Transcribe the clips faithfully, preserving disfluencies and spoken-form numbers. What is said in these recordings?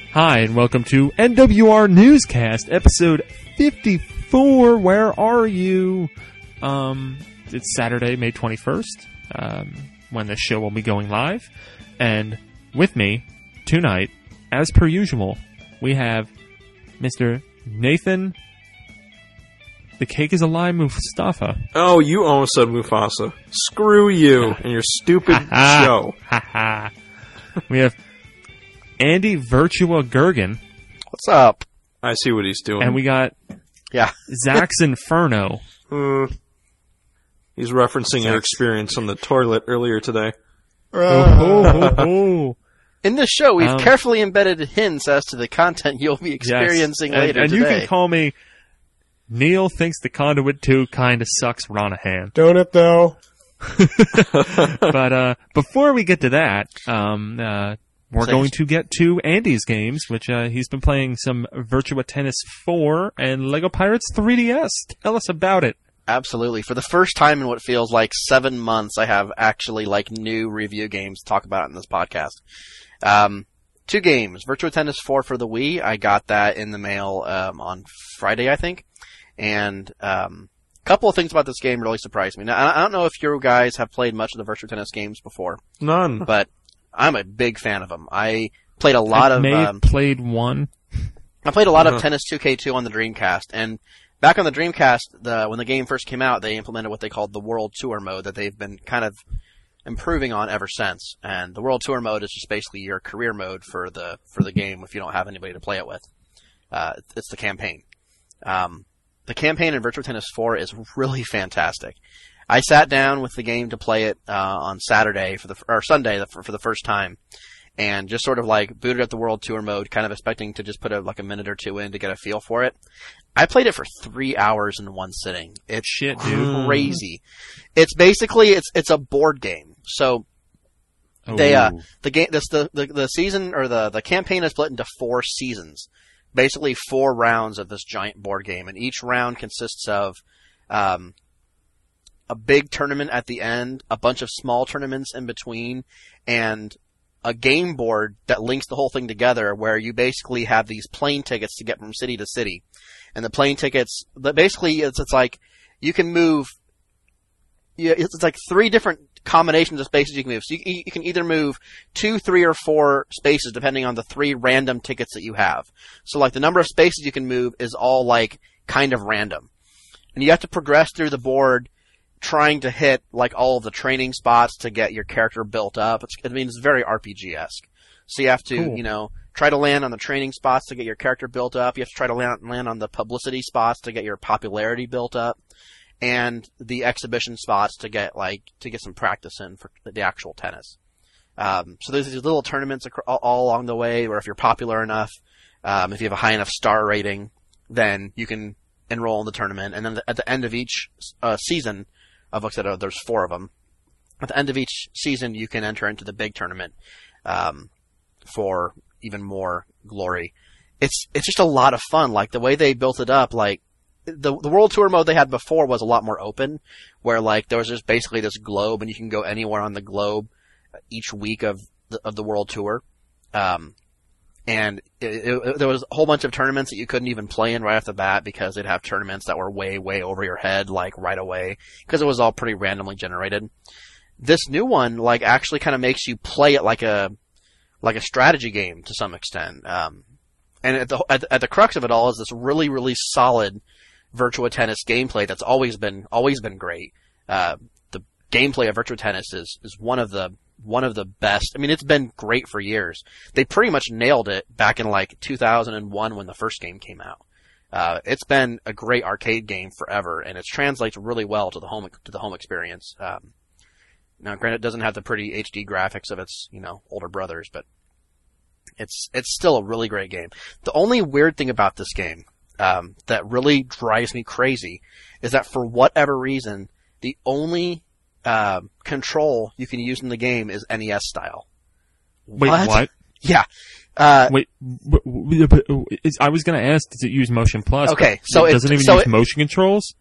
Hi, and welcome to N W R Newscast, episode fifty-four. Where are you? Um, it's Saturday, May twenty-first, um, when this show will be going live. And with me tonight, as per usual, we have Mister Nathan, the cake is a lie, Mustafa. Oh, you almost said Mufasa. Screw you and your stupid show. We have Andy Virtua Gergen. What's up? I see what he's doing. And we got yeah. Zach's Inferno. Uh, he's referencing our experience on the toilet earlier today. Oh, oh, oh. In this show, we've Um, carefully embedded hints as to the content you'll be experiencing yes. later and, and today. you can call me Neil thinks the Conduit two kinda sucks Ronahan. Don't it though? But uh, before we get to that, um, uh, we're Thanks. going to get to Andy's games, which uh, he's been playing some Virtua Tennis four and Lego Pirates three D S. Tell us about it. Absolutely. For the first time in what feels like seven months, I have actually like new review games to talk about in this podcast. Um, two games. Virtua Tennis four for the Wii. I got that in the mail um, on Friday, I think. And um, a couple of things about this game really surprised me. Now, I don't know if you guys have played much of the Virtua Tennis games before. None. But I'm a big fan of them. I played a lot I of... may have um, played one. I played a lot Uh-huh. of Tennis two K two on the Dreamcast, and back on the Dreamcast, the, when the game first came out, they implemented what they called the World Tour mode that they've been kind of improving on ever since. And the World Tour mode is just basically your career mode for the for the game if you don't have anybody to play it with. Uh, it's the campaign. Um, the campaign in Virtua Tennis four is really fantastic. I sat down with the game to play it uh, on Saturday for the or Sunday for, for the first time. And just sort of like booted up the World Tour mode, kind of expecting to just put a, like a minute or two in to get a feel for it. I played it for three hours in one sitting. It's Shit, dude. crazy. It's basically it's it's a board game. So they uh Ooh. the game this the, the the season or the the campaign is split into four seasons, basically four rounds of this giant board game, and each round consists of um a big tournament at the end, a bunch of small tournaments in between, and a game board that links the whole thing together where you basically have these plane tickets to get from city to city. And the plane tickets, but basically it's, it's like you can move, yeah, it's, it's like three different combinations of spaces you can move. So you, you can either move two, three, or four spaces depending on the three random tickets that you have. So like the number of spaces you can move is all like kind of random. And you have to progress through the board trying to hit like all of the training spots to get your character built up. It's, I mean, it's very R P G-esque. So you have to, Cool. you know, try to land on the training spots to get your character built up. You have to try to land, land on the publicity spots to get your popularity built up, and the exhibition spots to get like to get some practice in for the actual tennis. Um, so there's these little tournaments ac- all, all along the way where if you're popular enough, um, if you have a high enough star rating, then you can enroll in the tournament. And then at the end of each uh, season, I've looked at it, there's four of them. At the end of each season, you can enter into the big tournament um, for even more glory. It's it's just a lot of fun. Like the way they built it up, like the the World Tour mode they had before was a lot more open, where like there was just basically this globe, and you can go anywhere on the globe each week of the, of the World Tour. Um, And it, it, there was a whole bunch of tournaments that you couldn't even play in right off the bat because they'd have tournaments that were way, way over your head, like right away, because it was all pretty randomly generated. This new one, like, actually kind of makes you play it like a, like a strategy game to some extent. Um, and at the, at, at the crux of it all is this really, really solid Virtua Tennis gameplay that's always been, always been great. Uh, the gameplay of Virtua Tennis is, is one of the one of the best. I mean, it's been great for years. They pretty much nailed it back in like two thousand one when the first game came out. Uh, it's been a great arcade game forever, and it translates really well to the home to the home experience. Um, now, granted, it doesn't have the pretty H D graphics of its you know older brothers, but it's it's still a really great game. The only weird thing about this game um, that really drives me crazy is that for whatever reason, the only Uh, control you can use in the game is N E S style. Wait, what? what? Yeah. Uh, Wait, w- w- w- is, I was going to ask, does it use Motion Plus? Okay, so it it doesn't even so use it, motion controls.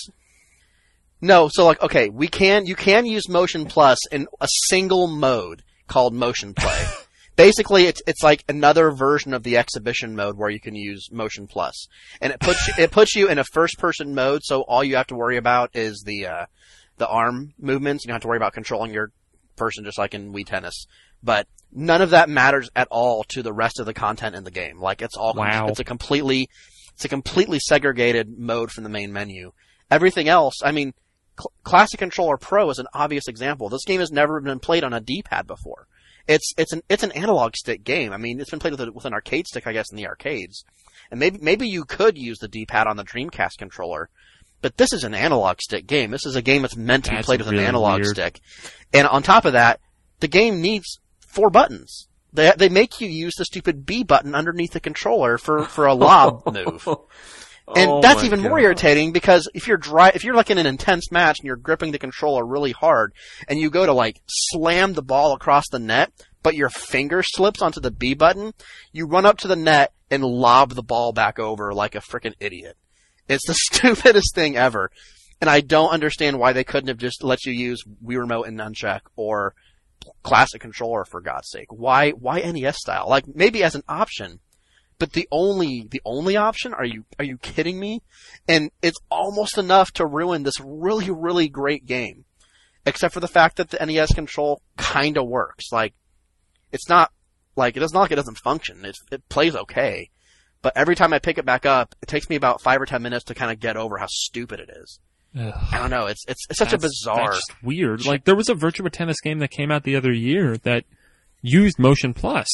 No, so like, okay, we can you can use Motion Plus in a single mode called Motion Play. Basically, it's it's like another version of the exhibition mode where you can use Motion Plus, and it puts you, it puts you in a first person mode. So all you have to worry about is the uh, the arm movements. You don't have to worry about controlling your person, just like in Wii Tennis. But none of that matters at all to the rest of the content in the game. Like it's all Wow. it's a completely it's a completely segregated mode from the main menu. Everything else, I mean, Cl- Classic Controller Pro is an obvious example. This game has never been played on a D-pad before. It's it's an it's an analog stick game. I mean, it's been played with, a, with an arcade stick, I guess, in the arcades. And maybe maybe you could use the D-pad on the Dreamcast controller, but this is an analog stick game. This is a game that's meant to That's be played with really an analog weird. stick. And on top of that, the game needs four buttons. They they make you use the stupid B button underneath the controller for for a lob move. And Oh that's my even more God. irritating because if you're dry, if you're like in an intense match and you're gripping the controller really hard and you go to like slam the ball across the net, but your finger slips onto the B button, you run up to the net and lob the ball back over like a freaking idiot. It's the stupidest thing ever. And I don't understand why they couldn't have just let you use Wii Remote and Nunchuck or Classic Controller for God's sake. Why, why N E S style? Like maybe as an option. But the only, the only option? Are you, are you kidding me? And it's almost enough to ruin this really, really great game. Except for the fact that the N E S control kinda works. Like, it's not, like, it doesn't like it doesn't function. It, it plays okay. But every time I pick it back up, it takes me about five or ten minutes to kinda get over how stupid it is. Ugh. I don't know, it's, it's, it's such That's- a bizarre. That's just weird. Like, there was a Virtua Tennis game that came out the other year that used Motion Plus.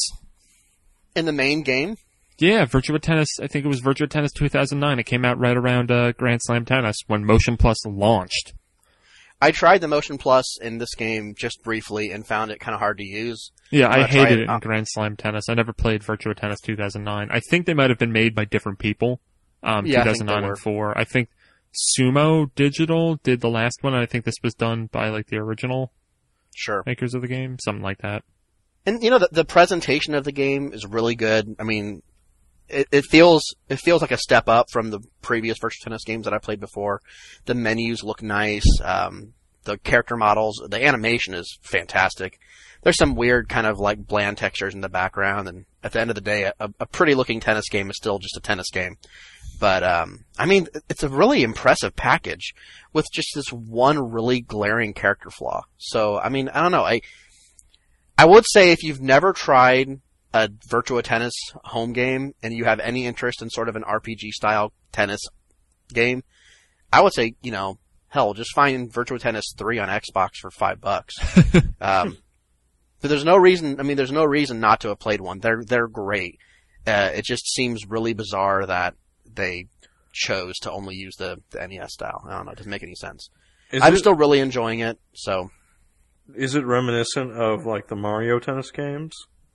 In the main game? Yeah, Virtua Tennis, I think it was Virtua Tennis two thousand nine. It came out right around uh, Grand Slam Tennis when Motion Plus launched. I tried the Motion Plus in this game just briefly and found it kinda hard to use. Yeah, I'm I gonna try hated it it in out. Grand Slam Tennis. I never played Virtua Tennis two thousand nine. I think they might have been made by different people, um, Yeah, I think they two thousand nine were. and four. I think Sumo Digital did the last one, and I think this was done by, like, the original Sure. makers of the game, something like that. And you know, the, the presentation of the game is really good. I mean, it, it feels it feels like a step up from the previous Virtua Tennis games that I played before. The menus look nice. Um, the character models, the animation is fantastic. There's some weird kind of like bland textures in the background, and at the end of the day, a, a pretty looking tennis game is still just a tennis game. But um, I mean, it's a really impressive package with just this one really glaring character flaw. So I mean, I don't know. I I would say if you've never tried a Virtua Tennis home game and you have any interest in sort of an R P G style tennis game, I would say, you know, hell, just find Virtua Tennis three on Xbox for five bucks. um, but there's no reason, I mean, there's no reason not to have played one. They're, they're great. Uh, it just seems really bizarre that they chose to only use the, the N E S style. I don't know. It doesn't make any sense. Is I'm it, still really enjoying it, so. is it reminiscent of like the Mario Tennis games?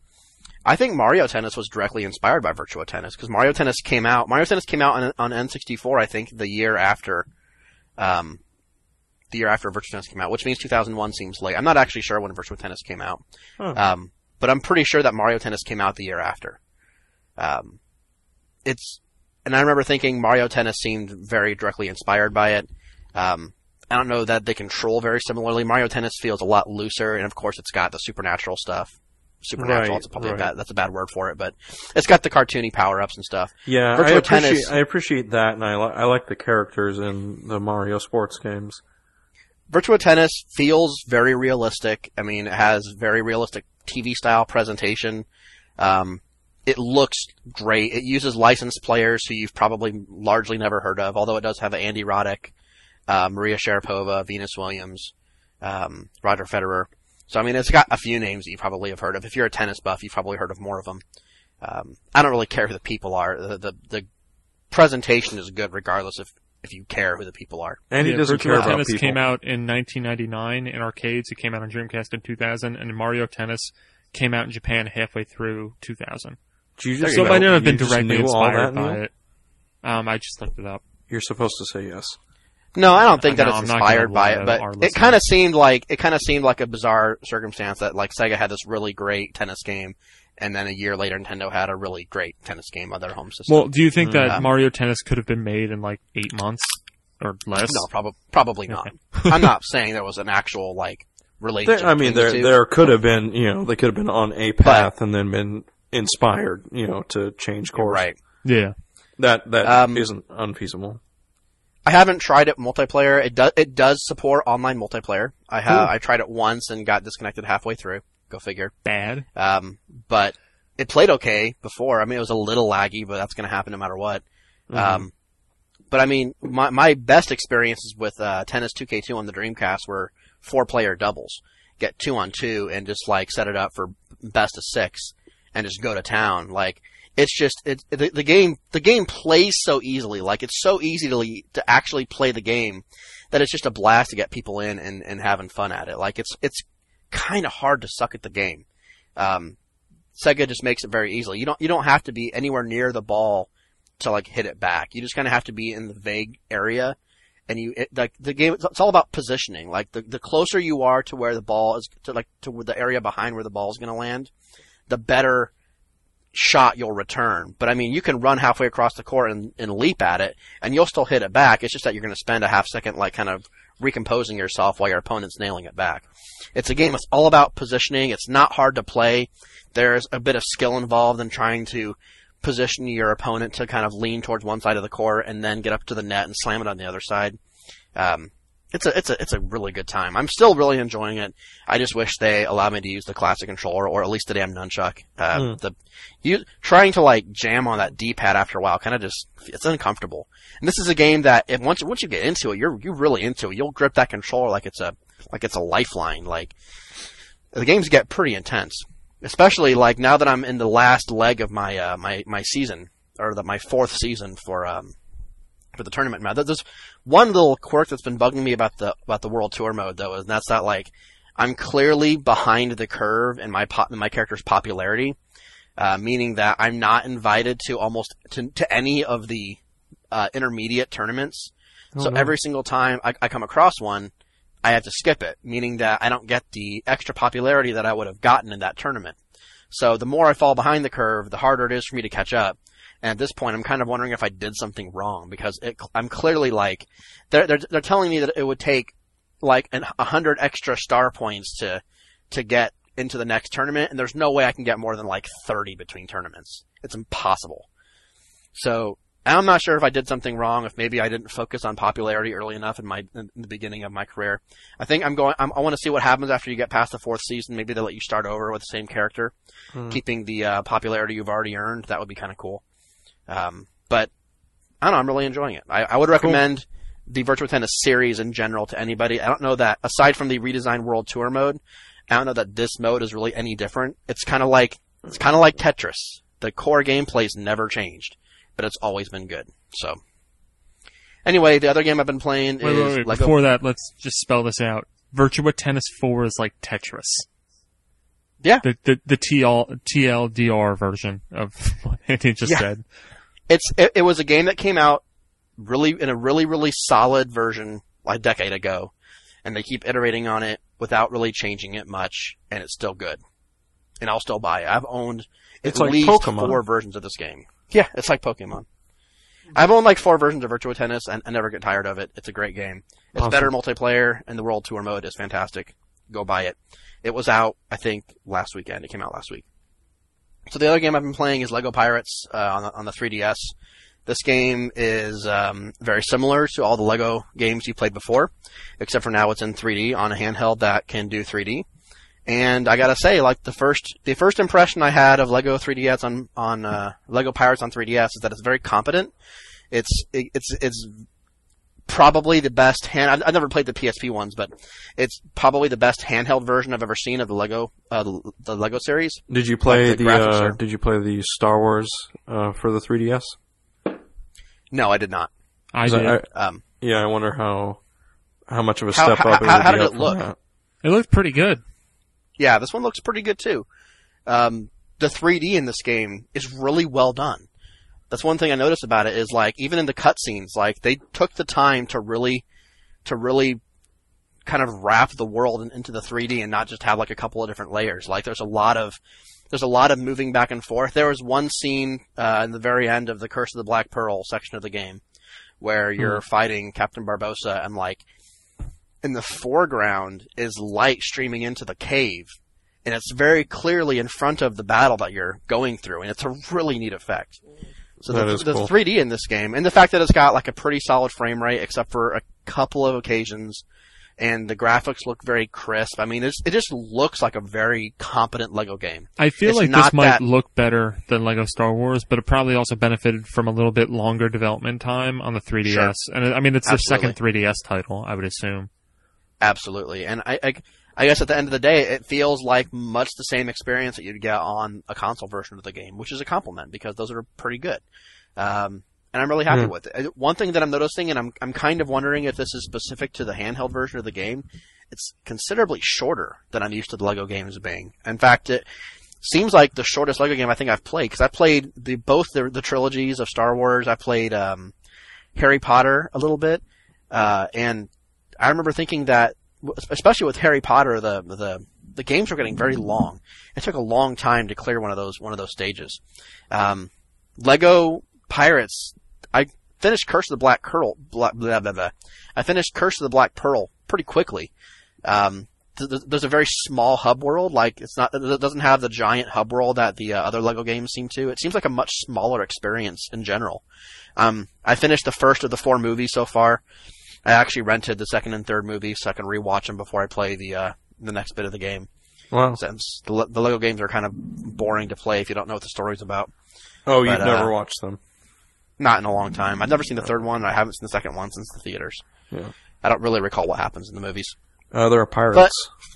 I think Mario Tennis was directly inspired by Virtua Tennis because Mario Tennis came out. Mario Tennis came out on, on N sixty-four, I think, the year after, um, the year after Virtua Tennis came out, which means two thousand one seems late. I'm not actually sure when Virtua Tennis came out, Huh. um, but I'm pretty sure that Mario Tennis came out the year after. Um, it's, and I remember thinking Mario Tennis seemed very directly inspired by it. Um, I don't know that they control very similarly. Mario Tennis feels a lot looser, and of course, it's got the supernatural stuff. Supernatural, Right, it's probably right. a bad, that's a bad word for it, but it's got the cartoony power-ups and stuff. Yeah, I Virtua appreciate Tennis- I appreciate that, and I li- I like the characters in the Mario sports games. Virtua Tennis feels very realistic. I mean, it has very realistic T V-style presentation. Um, it looks great. It uses licensed players who you've probably largely never heard of, although it does have Andy Roddick, uh, Maria Sharapova, Venus Williams, um, Roger Federer. So, I mean, it's got a few names that you probably have heard of. If you're a tennis buff, you've probably heard of more of them. Um, I don't really care who the people are. The, the, the presentation is good regardless if, if you care who the people are. And he Yeah, doesn't Virtua care about Tennis people. came out in nineteen ninety-nine in arcades. It came out on Dreamcast in two thousand, and Mario Tennis came out in Japan halfway through two thousand. Do you just So know- it might not have been you just directly knew all inspired that, by Neil? it. Um, I just looked it up. You're supposed to say yes. No, I don't think No, that it's I'm not inspired gonna by lie it, to but our it listeners. kind of seemed like it kind of seemed like a bizarre circumstance that like Sega had this really great tennis game, and then a year later Nintendo had a really great tennis game on their home system. Well, do you think that Um, Mario Tennis could have been made in like eight months or less? no, probably probably not. Okay. I'm not saying there was an actual like relationship. There, I mean, between the there two. there could have been, you know, they could have been on a path and then been inspired, you know, to change course. Right. Yeah. That that Um, isn't unfeasible. I haven't tried it multiplayer. It does it does support online multiplayer. I have I tried it once and got disconnected halfway through. Go figure. Bad. Um, but it played okay before. I mean, it was a little laggy, but that's going to happen no matter what. Mm-hmm. Um, but I mean, my my best experiences with uh, Tennis two K two on the Dreamcast were four player doubles. Get two on two and just like set it up for best of six and just go to town. Like it's just it, the, the game the game plays so easily. Like it's so easy to to actually play the game that it's just a blast to get people in and, and having fun at it. Like it's it's kind of hard to suck at the game. Um, Sega just makes it very easily. You don't you don't have to be anywhere near the ball to like hit it back. You just kind of have to be in the vague area, and you it, like the game. It's, it's all about positioning. Like the the closer you are to where the ball is, to like to the area behind where the ball is going to land, the better shot you'll return. But I mean, you can run halfway across the court and, and leap at it, and you'll still hit it back. It's just that you're going to spend a half second like kind of recomposing yourself while your opponent's nailing it back. It's a game that's all about positioning. It's not hard to play. There's a bit of skill involved in trying to position your opponent to kind of lean towards one side of the court and then get up to the net and slam it on the other side. Um, it's a it's a it's a really good time. I'm still really enjoying it. I just wish they allowed me to use the classic controller or at least the damn nunchuck. Uh, Mm. The you trying to like jam on that D-pad after a while kind of just it's uncomfortable. And this is a game that if once once you get into it, you're you're really into it. You'll grip that controller like it's a like it's a lifeline. Like the games get pretty intense. Especially like now that I'm in the last leg of my uh, my my season or the, my fourth season for um for the tournament mode. There's one little quirk that's been bugging me about the about the World Tour mode though, and that's that like I'm clearly behind the curve in my pop, in my character's popularity, uh, meaning that I'm not invited to almost to, to any of the uh, intermediate tournaments. Oh, so no. every single time I, I come across one, I have to skip it, meaning that I don't get the extra popularity that I would have gotten in that tournament. So the more I fall behind the curve, the harder it is for me to catch up. And at this point, I'm kind of wondering if I did something wrong because it, I'm clearly like, they're, they're, they're telling me that it would take like an, a hundred extra star points to, to get into the next tournament. And there's no way I can get more than like thirty between tournaments. It's impossible. So I'm not sure if I did something wrong, if maybe I didn't focus on popularity early enough in my in the beginning of my career. I think I'm going. I'm, I want to see what happens after you get past the fourth season. Maybe they'll let you start over with the same character, Hmm. keeping the uh, popularity you've already earned. That would be kind of cool. Um, but I don't know. I'm really enjoying it. I, I would recommend the Virtua Tennis series in general to anybody. I don't know that aside from the redesigned World Tour mode, I don't know that this mode is really any different. It's kind of like it's kind of like Tetris. The core gameplay's never changed, but it's always been good. So, anyway, the other game I've been playing Wait, is wait, wait. Lego. Before that, let's just spell this out. Virtua Tennis four is like Tetris. Yeah. The the, the T L, T L D R version of what Andy just Yeah. said. It's it, it was a game that came out really in a really really solid version like a decade ago, and they keep iterating on it without really changing it much, and it's still good. And I'll still buy it. I've owned at It's like least Pokemon. four versions of this game. Yeah, it's like Pokemon. I've owned like four versions of Virtua Tennis, and I never get tired of it. It's a great game. It's Awesome. better multiplayer, and the World Tour mode is fantastic. Go buy it. It was out, I think, last weekend. It came out last week. So the other game I've been playing is Lego Pirates uh, on the, on the three D S. This game is um, very similar to all the Lego games you played before, except for now it's in three D on a handheld that can do three D. And I gotta say, like the first the first impression I had of Lego three D S on on uh, Lego Pirates on three D S is that it's very competent. It's it, it's it's probably the best hand. I've, I've never played the P S P ones, but it's probably the best handheld version I've ever seen of the Lego uh, the, the Lego series. Did you play Like the the, graphics uh, are- Did you play the Star Wars uh, for the three D S? No, I did not. I 'Cause did. I- Um, yeah, I wonder how how much of a How- step how- up it how- would how be did up it from look? that. It looked pretty good. yeah, this one looks pretty good too. Um, the three D in this game is really well done. That's one thing I noticed about it is like even in the cutscenes, like they took the time to really, to really kind of wrap the world in, into the three D and not just have like a couple of different layers. Like there's a lot of, there's a lot of moving back and forth. There was one scene uh, in the very end of the Curse of the Black Pearl section of the game where you're fighting Captain Barbossa and like in the foreground is light streaming into the cave, and it's very clearly in front of the battle that you're going through, and it's a really neat effect. So That the, is the cool. three D in this game, and the fact that it's got like a pretty solid frame rate, except for a couple of occasions, and the graphics look very crisp. I mean, it's, it just looks like a very competent Lego game. I feel It's like not this might that- look better than Lego Star Wars, but it probably also benefited from a little bit longer development time on the three D S. Sure. And I mean, it's their Absolutely. second three D S title, I would assume. Absolutely. And I, I, I guess at the end of the day, it feels like much the same experience that you'd get on a console version of the game, which is a compliment because those are pretty good. Um, and I'm really happy Hmm. with it. One thing that I'm noticing, and I'm, I'm kind of wondering if this is specific to the handheld version of the game, it's considerably shorter than I'm used to the Lego games being. In fact, it seems like the shortest Lego game I think I've played, because I played the, both the, the trilogies of Star Wars. I played, um, Harry Potter a little bit, uh, and I remember thinking that, especially with Harry Potter, the, the, the games were getting very long. It took a long time to clear one of those, one of those stages. Um, Lego Pirates, I finished Curse of the Black Pearl, blah, blah, blah, blah. I finished Curse of the Black Pearl pretty quickly. Um, th- th- there's a very small hub world, like it's not, it doesn't have the giant hub world that the uh, other Lego games seem to. It seems like a much smaller experience in general. Um, I finished the first of the four movies so far. I actually rented the second and third movie so I can rewatch them before I play the, uh, the next bit of the game. Wow. Since the, Le- the Lego games are kind of boring to play if you don't know what the story's about. Oh, you've But, never uh, watched them. Not in a long time. I've never seen the third one. I haven't seen the second one since the theaters. Yeah. I don't really recall what happens in the movies. Uh, there are pirates. But-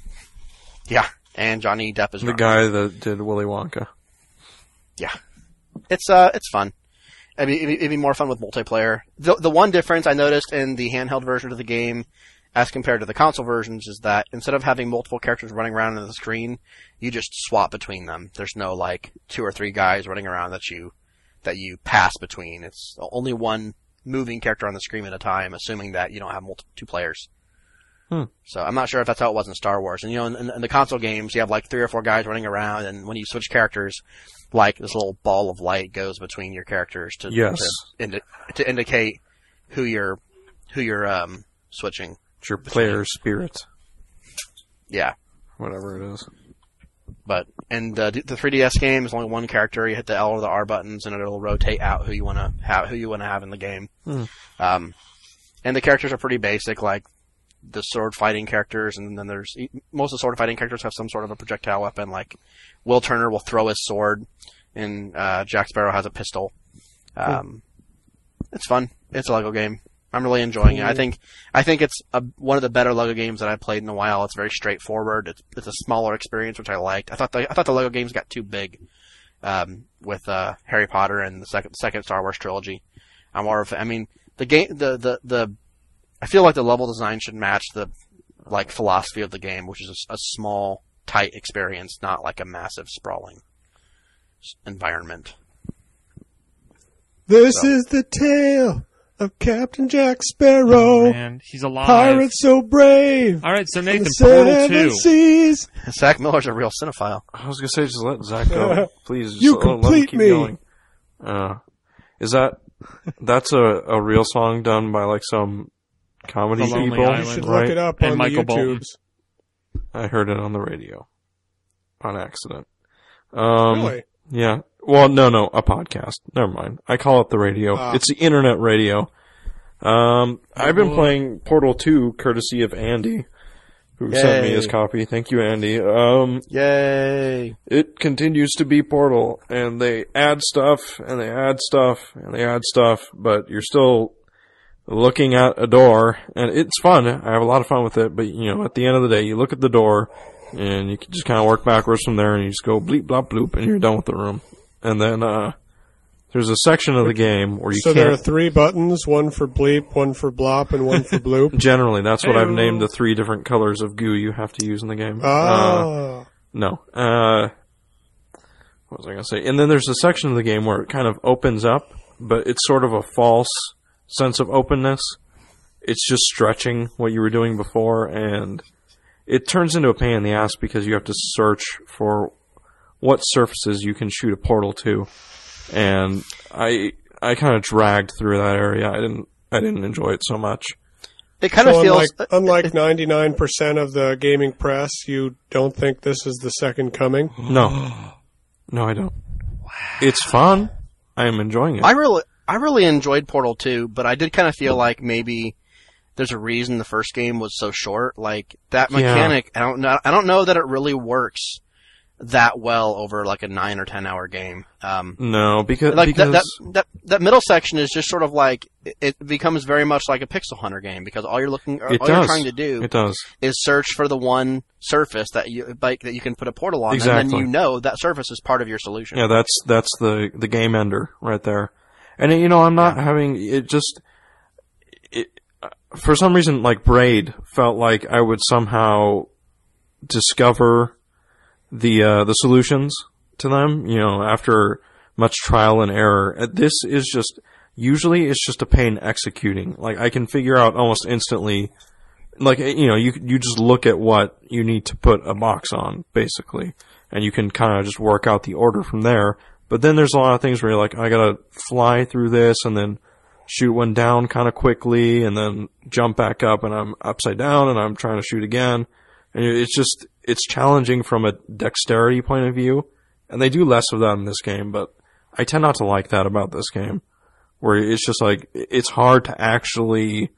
Yeah, and Johnny Depp is the drunk. guy that did Willy Wonka. Yeah, it's uh, it's fun. I mean, it'd, be- it'd be more fun with multiplayer. The the one difference I noticed in the handheld version of the game, as compared to the console versions, is that instead of having multiple characters running around on the screen, you just swap between them. There's no like two or three guys running around that you that you pass between. It's only one moving character on the screen at a time, assuming that you don't have multiple two players. Hmm. So I'm not sure if that's how it was in Star Wars. And you know, in, in, in the console games, you have like three or four guys running around, and when you switch characters, like this little ball of light goes between your characters to Yes. to, indi- to indicate who you're who you're um switching. It's your player spirit. Yeah, Whatever it is. but in the the three D S game, there's only one character. You hit the L or the R buttons, and it'll rotate out who you want to have who you want to have in the game. Hmm. Um, and the characters are pretty basic, like the sword fighting characters, and then there's most of the sword fighting characters have some sort of a projectile weapon. Like Will Turner will throw his sword, and uh, Jack Sparrow has a pistol. Um, it's fun. It's a Lego game. I'm really enjoying it. I think I think it's a, one of the better Lego games that I've played in a while. It's very straightforward. It's it's a smaller experience, which I liked. I thought the I thought the Lego games got too big um, with uh, Harry Potter and the second second Star Wars trilogy. I'm more of I mean the game the the the I feel like the level design should match the like philosophy of the game, which is a, a small, tight experience, not like a massive, sprawling s- environment. This So- is the tale of Captain Jack Sparrow, And he's alive. pirate so brave. All right, so on Nathan, the Portal seven two. seas. Zach Miller's a real cinephile. I was gonna say, just let Zach go, please. Just You let, let him complete keep me. going. Uh, is that that's a a real song done by like some comedy The Lonely people? Island. You should right? look it up And on Michael the Bolton. YouTubes. I heard it on the radio on accident. Um, Really? Yeah. Well, no, no, a podcast. Never mind. I call it the radio. Ah. It's the internet radio. Um, I've been playing Portal two courtesy of Andy, who sent me Yay. his copy. Thank you, Andy. Um, Yay! it continues to be Portal, and they add stuff, and they add stuff, and they add stuff, but you're still looking at a door, and it's fun. I have a lot of fun with it, but, you know, at the end of the day, you look at the door, and you can just kind of work backwards from there, and you just go bleep, blop, bloop, and you're done with the room. And then, uh, there's a section of the game where you So there are can't... three buttons, one for bleep, one for blop, and one for bloop. Generally, that's what I've Hey-o. named the three different colors of goo you have to use in the game. Uh, Ah. no. Uh, what was I going to say? And then there's a section of the game where it kind of opens up, but it's sort of a false sense of openness. It's just stretching what you were doing before, and it turns into a pain in the ass because you have to search for what surfaces you can shoot a portal to. And I I kind of dragged through that area. I didn't I didn't enjoy it so much. It kind of so feels unlike, unlike ninety-nine percent of the gaming press, you don't think this is the second coming? No. No, I don't. Wow. It's fun. I am enjoying it. I really, I really enjoyed Portal two, but I did kind of feel like maybe there's a reason the first game was so short. Like that mechanic, yeah. I don't know. I don't know that it really works that well over like a nine or ten hour game. Um, no, because like because that, that that that middle section is just sort of like it becomes very much like a Pixel Hunter game because all you're looking, all it you're does. trying to do, it does. is search for the one surface that you like that you can put a portal on, exactly. and then you know that surface is part of your solution. Yeah, that's that's the the game ender right there. And you know, I'm not yeah. having it. Just it for some reason, like Braid felt like I would somehow discover the uh, the solutions to them, you know, after much trial and error. This is just usually it's just a pain executing. Like I can figure out almost instantly. Like you know, you you just look at what you need to put a box on, basically, and you can kind of just work out the order from there. But then there's a lot of things where you're like, I gotta fly through this and then shoot one down kind of quickly, and then jump back up, and I'm upside down, and I'm trying to shoot again. And it's just, it's challenging from a dexterity point of view. And they do less of that in this game, but I tend not to like that about this game. Where it's just like, it's hard to actually,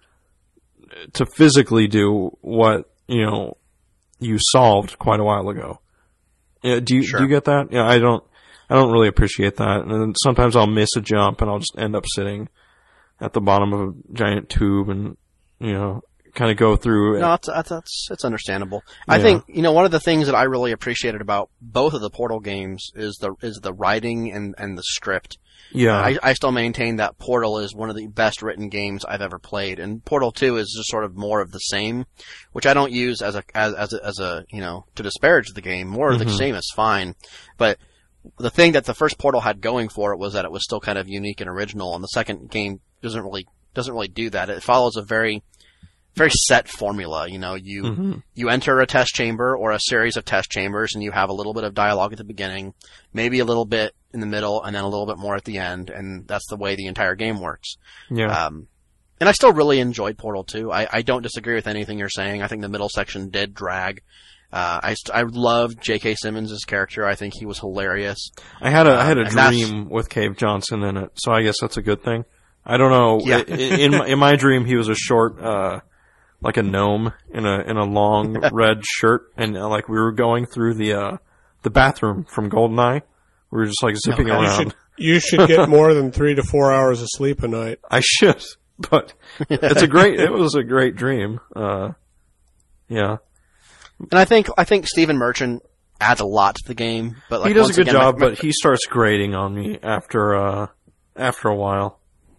to physically do what, you know, you solved quite a while ago. Yeah, do you, sure. do you get that? Yeah, I don't, I don't really appreciate that. And then sometimes I'll miss a jump and I'll just end up sitting at the bottom of a giant tube and, you know, kind of go through. No, it's, it's, it's understandable. Yeah. I think, you know, one of the things that I really appreciated about both of the Portal games is the, is the writing and, and the script. Yeah. I, I still maintain that Portal is one of the best written games I've ever played, and Portal two is just sort of more of the same, which I don't use as a, as, as a, as a, you know, to disparage the game. More of mm-hmm. the same is fine. But the thing that the first Portal had going for it was that it was still kind of unique and original, and the second game doesn't really, doesn't really do that. It follows a very, very set formula. You know, you, mm-hmm. you enter a test chamber or a series of test chambers and you have a little bit of dialogue at the beginning, maybe a little bit in the middle, and then a little bit more at the end, and that's the way the entire game works. Yeah. Um, and I still really enjoyed Portal two. I, I don't disagree with anything you're saying. I think the middle section did drag. Uh, I, st- I loved J K. Simmons' character. I think he was hilarious. I had a, I had a um, dream with Cave Johnson in it, so I guess that's a good thing. I don't know. Yeah. in, in, my, in my dream, he was a short, uh, like a gnome in a, in a long red shirt, and uh, like we were going through the, uh, the bathroom from GoldenEye. We were just like zipping okay. around. You should, you should get more than three to four hours of sleep a night. I should, but it's a great, it was a great dream. Uh, yeah. And I think, I think Stephen Merchant adds a lot to the game, but like he does once a good again, job, my, my, but he starts grating on me after, uh, after a while.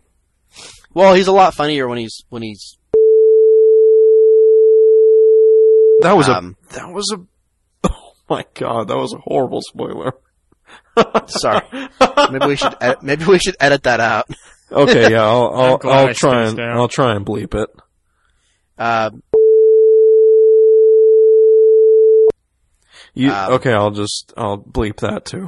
Well, he's a lot funnier when he's, when he's, That was um, a, that was a, oh my god, that was a horrible spoiler. Sorry. Maybe we should, edit, maybe we should edit that out. Okay, yeah, I'll, I'll, I'll I try and, down. I'll try and bleep it. Uh, You, um, okay, I'll just, I'll bleep that too.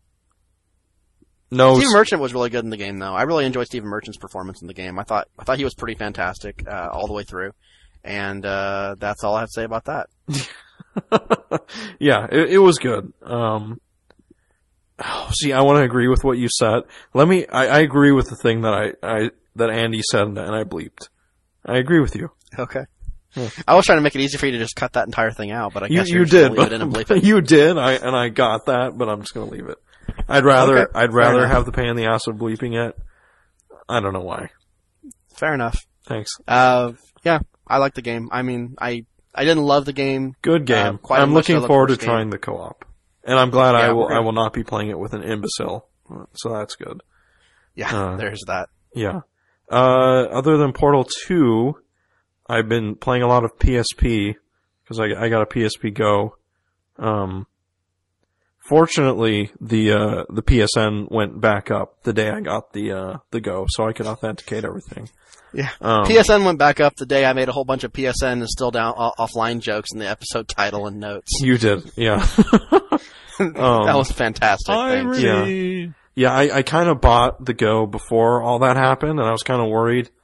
No, Stephen Merchant was really good in the game, though. I really enjoyed Stephen Merchant's performance in the game. I thought, I thought he was pretty fantastic, uh, all the way through. And, uh, that's all I have to say about that. yeah, it, it was good. Um, oh, see, I want to agree with what you said. Let me, I, I agree with the thing that I, I, that Andy said and I bleeped. I agree with you. Okay. Yeah. I was trying to make it easy for you to just cut that entire thing out, but I You, guess you you're just gonna did, leave it in and bleep but it. you did, I, and I got that, but I'm just gonna leave it. I'd rather, Okay, I'd fair rather enough. have the pain in the ass of bleeping it. I don't know why. Fair enough. Thanks. Uh, yeah, I like the game. I mean, I, I didn't love the game. Good game. Uh, quite I'm much looking so the forward to first game. trying the co-op. And I'm glad I Yeah, will, we're gonna- I will not be playing it with an imbecile. So that's good. Yeah, Uh, there's that. Yeah. Uh, other than Portal two, I've been playing a lot of P S P, cause I, I got a P S P Go. Um, fortunately, the, uh, the P S N went back up the day I got the, uh, the Go, so I could authenticate everything. Yeah. Um, P S N went back up the day I made a whole bunch of P S N and still down off- offline jokes in the episode title and notes. You did, yeah. that Um, was fantastic. Thanks. Yeah. Yeah, I, I kind of bought the Go before all that happened, and I was kind of worried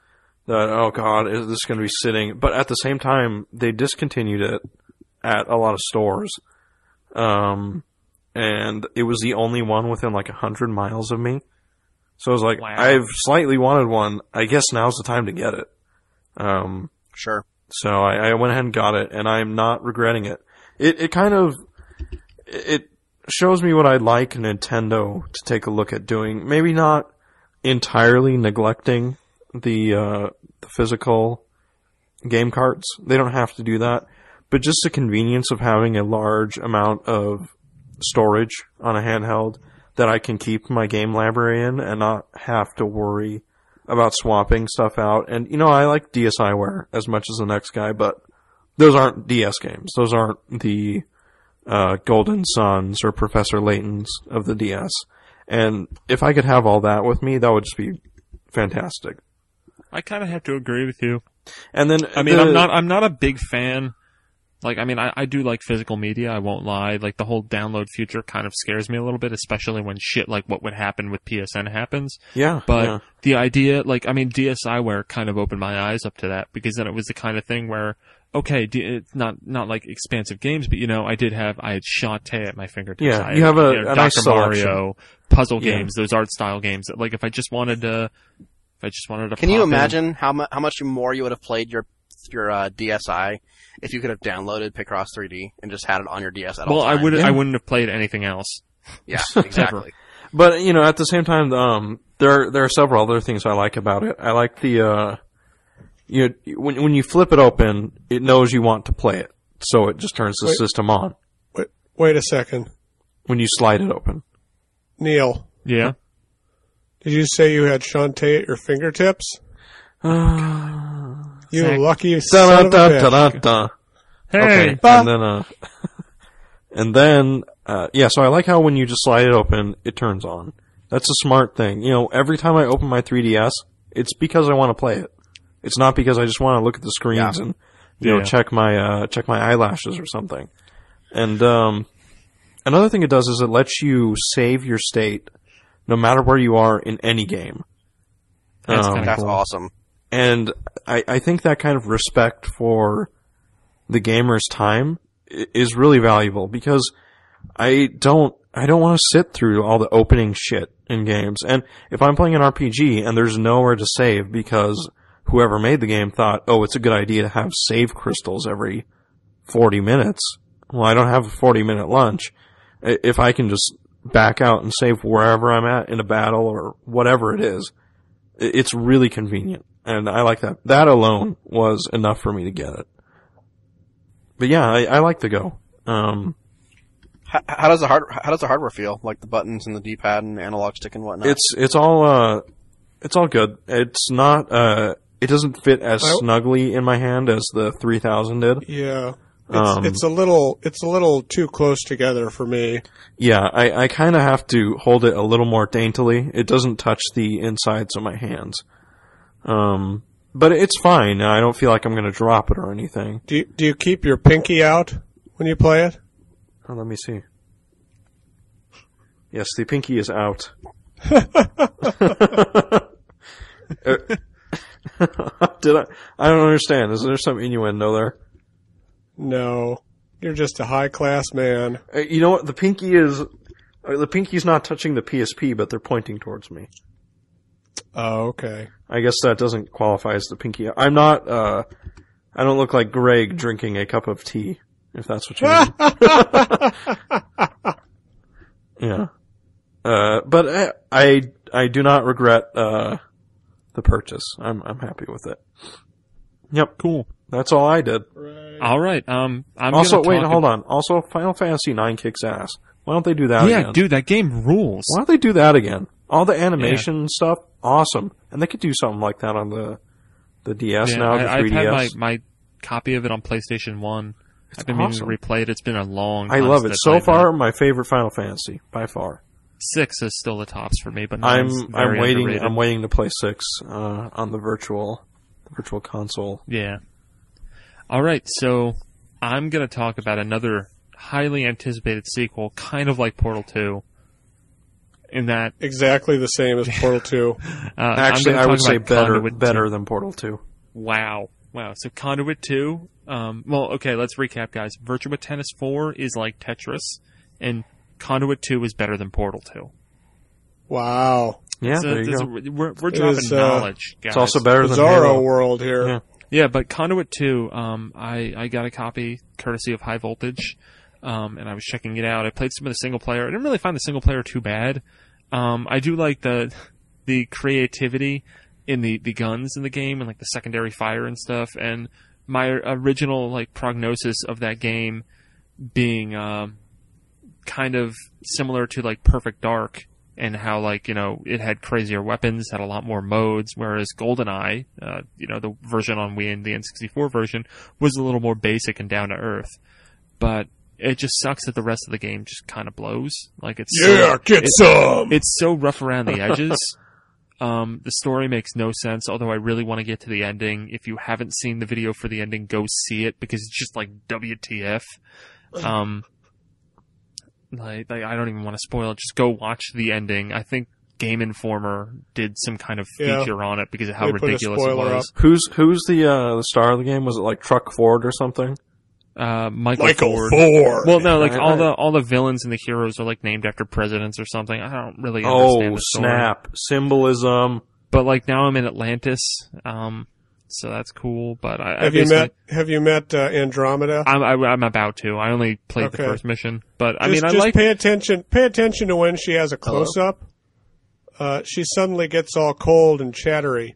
that, oh god, is this going to be sitting? But at the same time, they discontinued it at a lot of stores. Um, and it was the only one within like a hundred miles of me. So I was like, Wow. I've slightly wanted one. I guess now's the time to get it. Um, Sure. so I, I went ahead and got it, and I'm not regretting it. It, it kind of, it shows me what I'd like Nintendo to take a look at doing. Maybe not entirely neglecting the, uh, the physical game carts. They don't have to do that. But just the convenience of having a large amount of storage on a handheld that I can keep my game library in and not have to worry about swapping stuff out. And, you know, I like D S iWare as much as the next guy, but those aren't D S games. Those aren't the uh, Golden Suns or Professor Layton's of the D S. And if I could have all that with me, that would just be fantastic. I kind of have to agree with you. And then I mean, the, I'm not I'm not a big fan. Like, I mean, I, I do like physical media, I won't lie. Like, the whole download future kind of scares me a little bit, especially when shit like what would happen with P S N happens. Yeah. But yeah. the idea, like, I mean, D S iWare kind of opened my eyes up to that, because then it was the kind of thing where, okay, D- it's not, not like expansive games, but, you know, I did have, I had Shantae at my fingertips. Yeah, I you had, have a- you know, a Doctor nice selection. Mario, puzzle Yeah. games, those art style games. That, like, if I just wanted to, if I just wanted to Can pop you in- imagine how mu- how much more you would have played your your uh, D S i if you could have downloaded Picross three D and just had it on your D S at Well, all I times? would, Yeah. I wouldn't have played anything else. Yeah, exactly. But, you know, at the same time, um, there, there are several other things I like about it. I like the, uh, you, when, when you flip it open, it knows you want to play it. So it just turns the Wait. system on Wait, wait a second. when you slide it open. Neil, Yeah. did you say you had Shantae at your fingertips? You Zach. lucky son of a bitch. Da-da-da-da-da. Hey. Okay, and then, uh, and then, uh, yeah, so I like how when you just slide it open, it turns on. That's a smart thing. You know, every time I open my three D S, it's because I want to play it. It's not because I just want to look at the screens Yeah. and, you know, Yeah. check my, uh, check my eyelashes or something. And, um, another thing it does is it lets you save your state no matter where you are in any game. That's Um, kinda That's cool. awesome. And I, I think that kind of respect for the gamer's time i- is really valuable, because I don't, I don't want to sit through all the opening shit in games. And if I'm playing an R P G and there's nowhere to save because whoever made the game thought, oh, it's a good idea to have save crystals every forty minutes. Well, I don't have a forty minute lunch. I- If I can just back out and save wherever I'm at in a battle or whatever it is, i- it's really convenient. And I like that. That alone was enough for me to get it. But yeah, I, I like the Go. Um, How, how does the hard how does the hardware feel? Like the buttons and the D-pad and the analog stick and whatnot. it's, it's all, uh, it's all good. It's not, uh, it doesn't fit as I- snugly in my hand as the three thousand did. Yeah. It's, Um, it's a little, it's a little too close together for me. Yeah, I, I kind of have to hold it a little more daintily. It doesn't touch the insides of my hands. Um, but it's fine. I don't feel like I'm going to drop it or anything. Do you, do you keep your pinky out when you play it? Oh, let me see. Yes, the pinky is out. Uh, Did I? I don't understand. Is there some innuendo there? No. You're just a high class man. Uh, you know what? The pinky is. Uh, the pinky's not touching the P S P, but they're pointing towards me. Oh, okay. I guess that doesn't qualify as the pinky. I'm not. Uh, I don't look like Greg drinking a cup of tea, if that's what you mean. Yeah. Uh, but I, I, I do not regret, uh, the purchase. I'm, I'm happy with it. Yep. Cool. That's all I did. Right. All right. Um, I'm Also, gonna wait, talk hold on. Also, Final Fantasy nine kicks ass. Why don't they do that Yeah, again? dude, that game rules. Why don't they do that again? All the animation stuff, awesome. And they could do something like that on the, the D S Yeah, now, the I, I've three D S. had my, my copy of it on PlayStation one. I've been awesome. meaning to replay it. It's been a long I time love since it. I So played far, that. my favorite Final Fantasy, by far. Six is still the tops for me, but I'm nine's I'm very waiting underrated. I'm waiting to play six uh, on the virtual the virtual console. Yeah. All right, so I'm going to talk about another highly anticipated sequel, kind of like Portal two. in that. Exactly the same as Portal two. Uh, Actually, I'm I gonna would talk say about better Conduit better two. than Portal two. Wow. Wow. So Conduit two, um, well, okay, let's recap, guys. Virtua Tennis four is like Tetris, and Conduit two is better than Portal two. Wow. Yeah, So there you there's go. a- we're we're It dropping is, uh, knowledge, guys. It's also better than Bizarro Halo. world here. Yeah. Yeah, but Conduit two, um, I, I got a copy courtesy of High Voltage, um, and I was checking it out. I played some of the single player. I didn't really find the single player too bad. Um, I do like the the creativity in the, the guns in the game and like the secondary fire and stuff. And my original like prognosis of that game being um, kind of similar to like Perfect Dark. And how, like, you know, it had crazier weapons, had a lot more modes, whereas GoldenEye, uh, you know, the version on Wii and the N sixty-four version, was a little more basic and down to earth. But it just sucks that the rest of the game just kind of blows. Like, it's Yeah, so, get it- some! It's so rough around the edges. Um, the story makes no sense, although I really want to get to the ending. If you haven't seen the video for the ending, go see it, because it's just like W T F. Um... Like, like, I don't even want to spoil it. Just go watch the ending. I think Game Informer did some kind of Yeah. feature on it because of how They put a ridiculous it spoiler was. Who's who's the uh, the star of the game? Was it like Truck Ford or something? Uh, Michael, Michael Ford. Ford. Well, no, like Right, all right. the all the villains and the heroes are like named after presidents or something. I don't really understand Oh, the story. snap! Symbolism. But like now I'm in Atlantis, um, so that's cool. But I, I have you basically- met Have you met uh, Andromeda? I'm I, I'm about to. I only played the Okay. first mission, but I just, mean I just like. pay attention. Pay attention to when she has a close up. Uh, she suddenly gets all cold and chattery.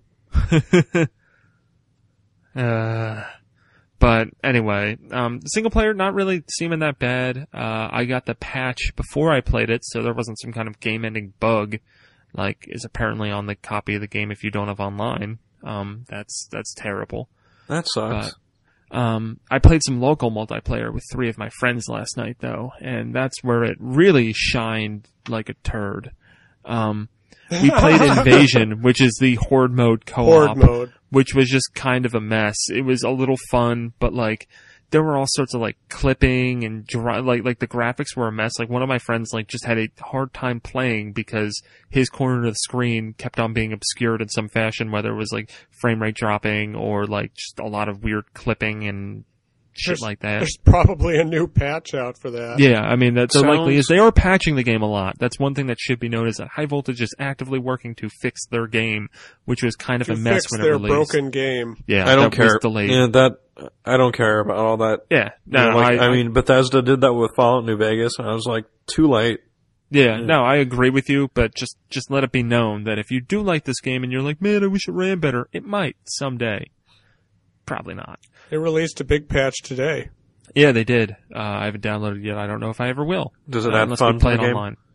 Uh, but anyway, um, single player not really seeming that bad. Uh, I got the patch before I played it, so there wasn't some kind of game-ending bug, like is apparently on the copy of the game if you don't have online. Um, that's that's terrible. That sucks. But um, I played some local multiplayer with three of my friends last night, though, and that's where it really shined like a turd. Um, we played Invasion, which is the Horde mode co-op, Horde mode. which was just kind of a mess. It was a little fun, but like there were all sorts of like clipping and dra- like like the graphics were a mess. Like one of my friends like just had a hard time playing because his corner of the screen kept on being obscured in some fashion, whether it was like frame rate dropping or like just a lot of weird clipping and shit There's- like that. There's probably a new patch out for that. Yeah, I mean, that the Sounds- likely is they are patching the game a lot. That's one thing that should be noted is that High Voltage is actively working to fix their game, which was kind of To a mess fix when it their released. broken game. Yeah, I don't that care. was delayed. Yeah, that I don't care about all that. Yeah, no, You know, like, I, I, mean, Bethesda did that with Fallout New Vegas, and I was like, too late. yeah, no, I agree with you, but just just let it be known that if you do like this game and you're like, man, I wish it ran better, it might someday. Probably not. They released a big patch today. Yeah, they did. Uh, I haven't downloaded it yet. I don't know if I ever will. Does it Uh, add unless fun we to play the it game? online.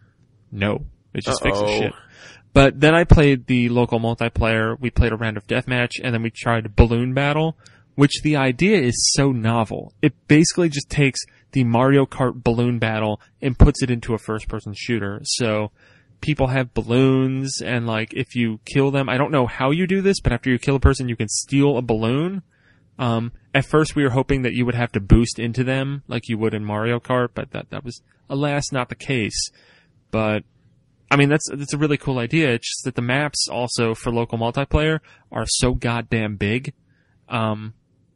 No, it just Uh-oh. fixes shit. But then I played the local multiplayer. We played a round of deathmatch, and then we tried balloon battle, which the idea is so novel. It basically just takes the Mario Kart balloon battle and puts it into a first-person shooter. So people have balloons, and like if you kill them, I don't know how you do this, but after you kill a person, you can steal a balloon. Um, at first we were hoping that you would have to boost into them like you would in Mario Kart, but that, that was alas not the case. But, I mean, that's, that's a really cool idea. It's just that the maps also for local multiplayer are so goddamn big. Um,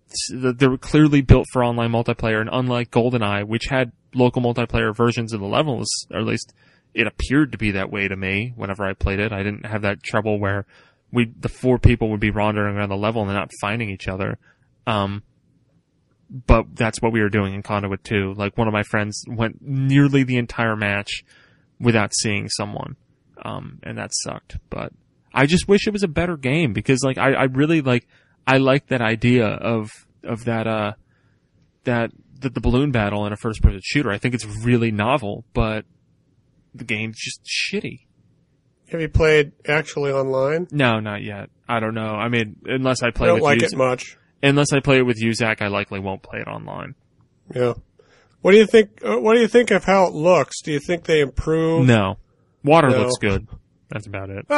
s- they're clearly built for online multiplayer, and unlike GoldenEye, which had local multiplayer versions of the levels, or at least it appeared to be that way to me whenever I played it. I didn't have that trouble where we, the four people would be wandering around the level and not finding each other. Um, but that's what we were doing in Conduit two. Like, one of my friends went nearly the entire match without seeing someone. Um, and that sucked. But I just wish it was a better game because, like, I, I really, like, I like that idea of, of that, uh, that, that the balloon battle in a first person shooter. I think it's really novel, but the game's just shitty. Have you played actually online? No, not yet. I don't know. I mean, unless I I play don't with like you. it much. Unless I play it with you, Zach, I likely won't play it online. Yeah. What do you think? Uh, what do you think of how it looks? Do you think they improved? No. Water No. looks good. That's about it.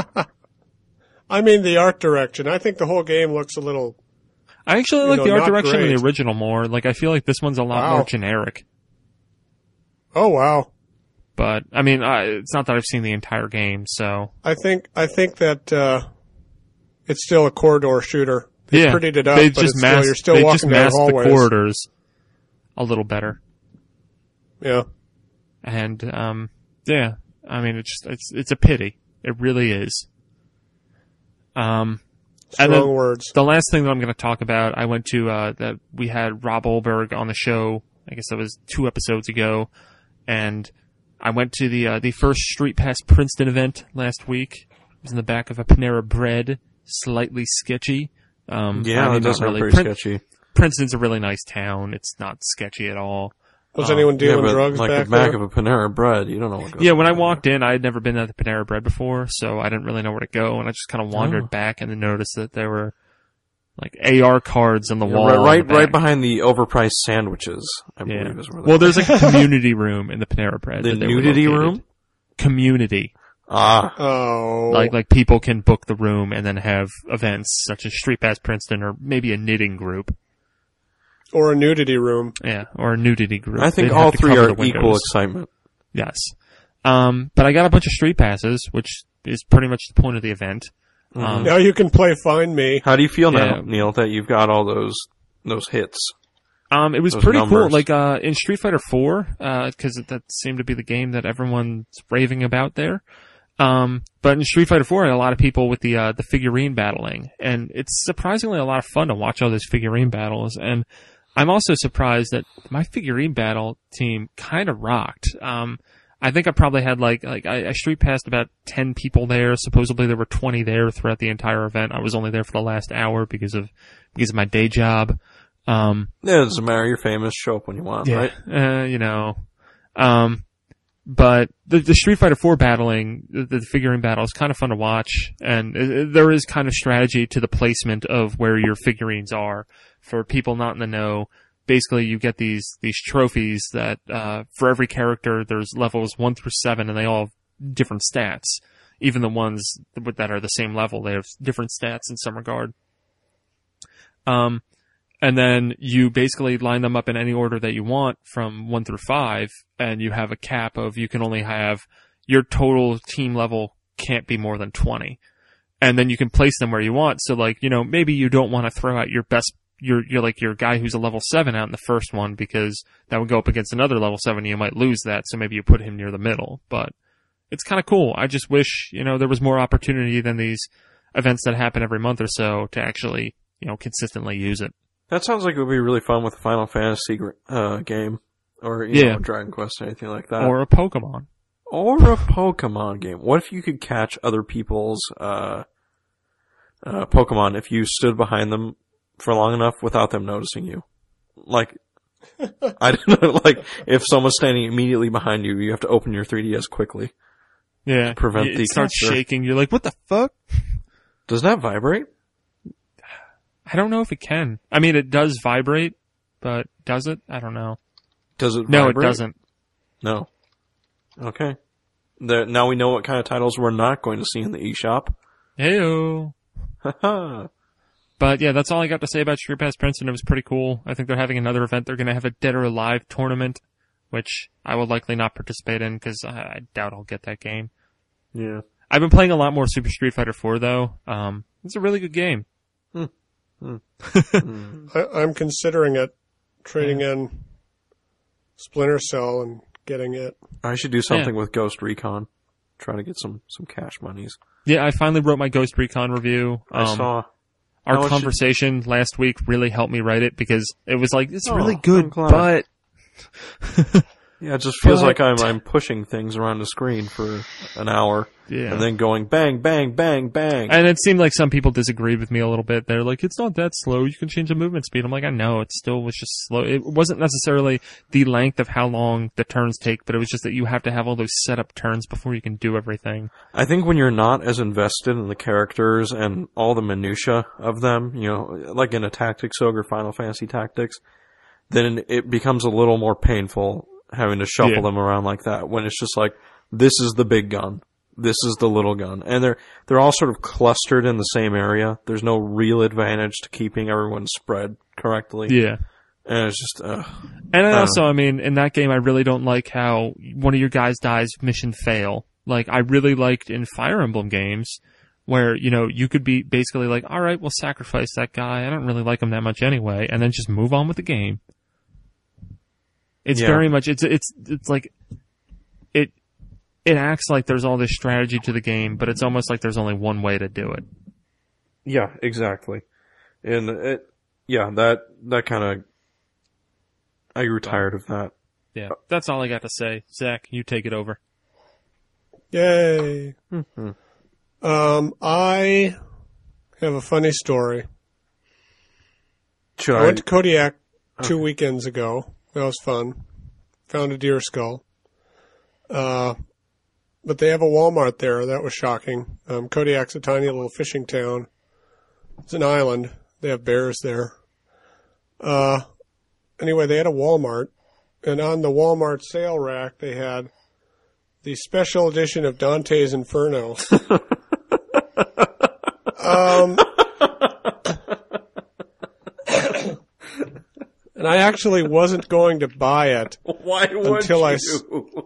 I mean the art direction. I think the whole game looks a little. I actually You like know, the art not direction of great. the original more. Like, I feel like this one's a lot Wow. more generic. Oh wow! But I mean, I, it's not that I've seen the entire game, so I think I think that uh, it's still a corridor shooter. They yeah, prettied it up, they but just it's masked, still, you're still they walking just down masked the hallways. corridors a little better. Yeah. And um, yeah, I mean, it's just, it's it's a pity. It really is. Um, Strong and then words. the last thing that I'm going to talk about, I went to uh, that we had Rob Olberg on the show. I guess that was two episodes ago, and I went to the uh, the first Street Pass Princeton event last week. It was in the back of a Panera Bread, slightly sketchy. Um, Yeah, I mean, it does not sound really. pretty Prin- sketchy. Princeton's a really nice town. It's not sketchy at all. Was Uh, anyone Yeah, dealing but drugs like back the back there? of a Panera Bread, you don't know what goes Yeah, when I on walked in, I had never been at the Panera Bread before, so I didn't really know where to go, and I just kind of wandered Oh. back and then noticed that there were like A R cards on the there. wall. Right, in right, the right back. behind the overpriced sandwiches, I Yeah. believe is where Well, they're there's like a community room in the Panera Bread. The that they were nudity located. room? Community. Ah, Oh. Like like people can book the room and then have events such as Street Pass Princeton or maybe a knitting group. Or a nudity room. Yeah, or a nudity group. I think They'd all have to three cover are the windows. equal excitement. Yes. Um, but I got a bunch of street passes, which is pretty much the point of the event. Um, Now you can play Find Me. How do you feel now, Yeah. Neil, that you've got all those those hits? Um, it was Those pretty cool. numbers. Like, uh, in Street Fighter four, uh, cause that seemed to be the game that everyone's raving about there. Um, but in Street Fighter four, I had a lot of people with the, uh, the figurine battling. And it's surprisingly a lot of fun to watch all those figurine battles. And I'm also surprised that my figurine battle team kind of rocked. Um, I think I probably had like, like, I, I street passed about ten people there. Supposedly there were twenty there throughout the entire event. I was only there for the last hour because of, because of my day job. Um, Yeah, it doesn't matter. You're famous. Show up when you want, right? uh, you know, um, but the, the Street Fighter four battling, the, the figurine battle is kind of fun to watch, and uh, there is kind of strategy to the placement of where your figurines are. For people not in the know, basically you get these, these trophies that, uh, for every character there's levels one through seven and they all have different stats. Even the ones that are the same level, they have different stats in some regard. Um, And then you basically line them up in any order that you want from one through five, and you have a cap of you can only have your total team level can't be more than twenty. And then you can place them where you want. So like, you know, maybe you don't want to throw out your best, your, your like your guy who's a level seven out in the first one because that would go up against another level seven and you might lose that. So maybe you put him near the middle, but it's kind of cool. I just wish, you know, there was more opportunity than these events that happen every month or so to actually, you know, consistently use it. That sounds like it would be really fun with a Final Fantasy uh, game, or you Yeah. know, Dragon Quest or anything like that, Or a Pokemon. or a Pokemon game. What if you could catch other people's uh, uh, Pokemon if you stood behind them for long enough without them noticing you? Like, I don't know. Like, if someone's standing immediately behind you, you have to open your three D S quickly. Yeah. Prevent it the starts capture. shaking. You're like, what the fuck? Does that vibrate? I don't know if it can. I mean, it does vibrate, but does it? I don't know. Does it? No, vibrate? it doesn't. No. Okay. The, now we know what kind of titles we're not going to see in the eShop. Heyo. Haha. But yeah, that's all I got to say about Street Pass Princeton. It was pretty cool. I think they're having another event. They're going to have a Dead or Alive tournament, which I will likely not participate in because I, I doubt I'll get that game. Yeah. I've been playing a lot more Super Street Fighter four though. Um, it's a really good game. I, I'm considering it, trading in Splinter Cell and getting it. I should do something with Ghost Recon. Try to get some, some cash monies. Yeah, I finally wrote my Ghost Recon review. I Um, saw. Our How much conversation last week really helped me write it because it was like, it's Oh, really I'm good, glad. but Yeah, it just feels But- like I'm I'm pushing things around the screen for an hour yeah. and then going bang, bang, bang, bang. And it seemed like some people disagreed with me a little bit. They're like, it's not that slow. You can change the movement speed. I'm like, I know. It still was just slow. It wasn't necessarily the length of how long the turns take, but it was just that you have to have all those setup turns before you can do everything. I think when you're not as invested in the characters and all the minutia of them, you know, like in a Tactics Ogre Final Fantasy Tactics, then it becomes a little more painful having to shuffle Yeah. them around like that when it's just like, this is the big gun. This is the little gun. And they're, they're all sort of clustered in the same area. There's no real advantage to keeping everyone spread correctly. Yeah. And it's just, uh, And I Uh. also, I mean, in that game, I really don't like how one of your guys dies, mission fail. Like, I really liked in Fire Emblem games where, you know, you could be basically like, all right, we'll sacrifice that guy. I don't really like him that much anyway. And then just move on with the game. It's Yeah. very much, it's, it's, it's like, it, it acts like there's all this strategy to the game, but it's almost like there's only one way to do it. yeah, exactly. And it, yeah, that, that kind of, I grew tired of that. Yeah. That's all I got to say. Zach, you take it over. Yay. Mm-hmm. Um, I have a funny story. Should I I? went to Kodiak two Okay. weekends ago. That was fun. Found a deer skull. Uh, but they have a Walmart there. That was shocking. Um, Kodiak's a tiny little fishing town. It's an island. They have bears there. Uh, anyway, they had a Walmart, and on the Walmart sale rack, they had the special edition of Dante's Inferno. um, and I actually wasn't going to buy it. Why would Until you? I s-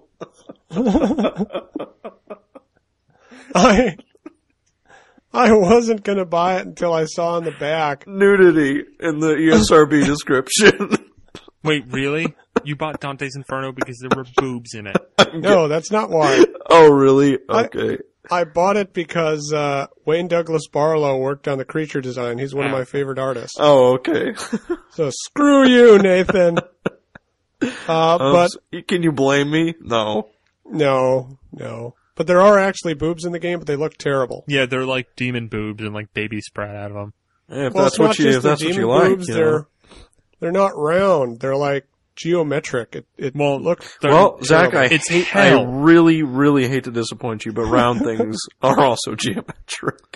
I I wasn't going to buy it until I saw on the back. Nudity in the E S R B description. Wait, really? You bought Dante's Inferno because there were boobs in it. No, that's not why. Oh, really? Okay. I bought it because uh, Wayne Douglas Barlow worked on the creature design. He's one of my favorite artists. Oh, okay. So screw you, Nathan. Uh, Um, but so- can you blame me? No. no, no. But there are actually boobs in the game, but they look terrible. Yeah, they're like demon boobs and like babies sprout out of them. Yeah, if Well, that's it's not what you, just if the that's what demon you like, boobs, you they're know. they're not round. They're like geometric. It it Well, looks they're- Well, Zach, I It's hate, hell. I really, really hate to disappoint you, but round things are also geometric.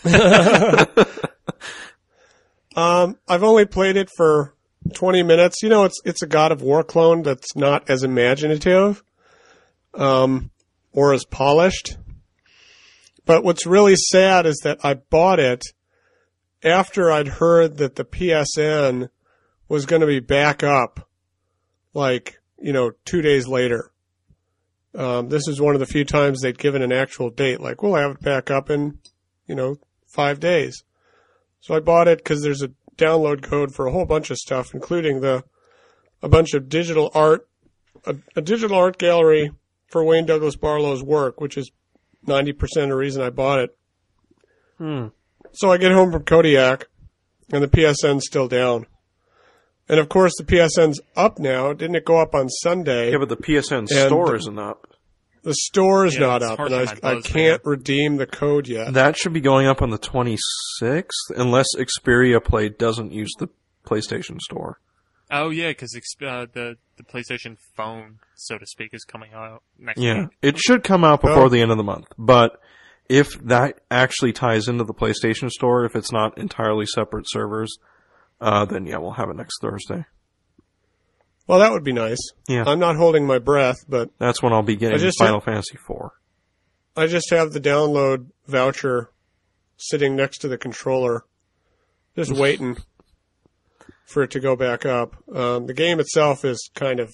Um, I've only played it for twenty minutes. You know, it's it's a God of War clone that's not as imaginative, um, or as polished. But what's really sad is that I bought it after I'd heard that the P S N was going to be back up, like, you know, two days later. Um, this is one of the few times they'd given an actual date, like, we'll have it back up in, you know, five days. So I bought it because there's a download code for a whole bunch of stuff, including the a bunch of digital art, a, a digital art gallery for Wayne Douglas Barlow's work, which is ninety percent of the reason I bought it. Hmm. So I get home from Kodiak, and the P S N's still down. And of course, the P S N's up now. Didn't it go up on Sunday? Yeah, but the P S N And store the- isn't up. The store is Yeah, not it's up, hard and to I, find I those can't redeem the code yet. That should be going up on the twenty-sixth, unless Xperia Play doesn't use the PlayStation Store. Oh yeah, because uh, the the PlayStation phone, so to speak, is coming out next Yeah, week. it should come out before Oh. the end of the month. But if that actually ties into the PlayStation Store, if it's not entirely separate servers, uh, then yeah, we'll have it next Thursday. Well, that would be nice. Yeah, I'm not holding my breath, but that's when I'll be getting I just Final Fantasy four. I just have the download voucher sitting next to the controller, just waiting for it to go back up. Um, the game itself is kind of,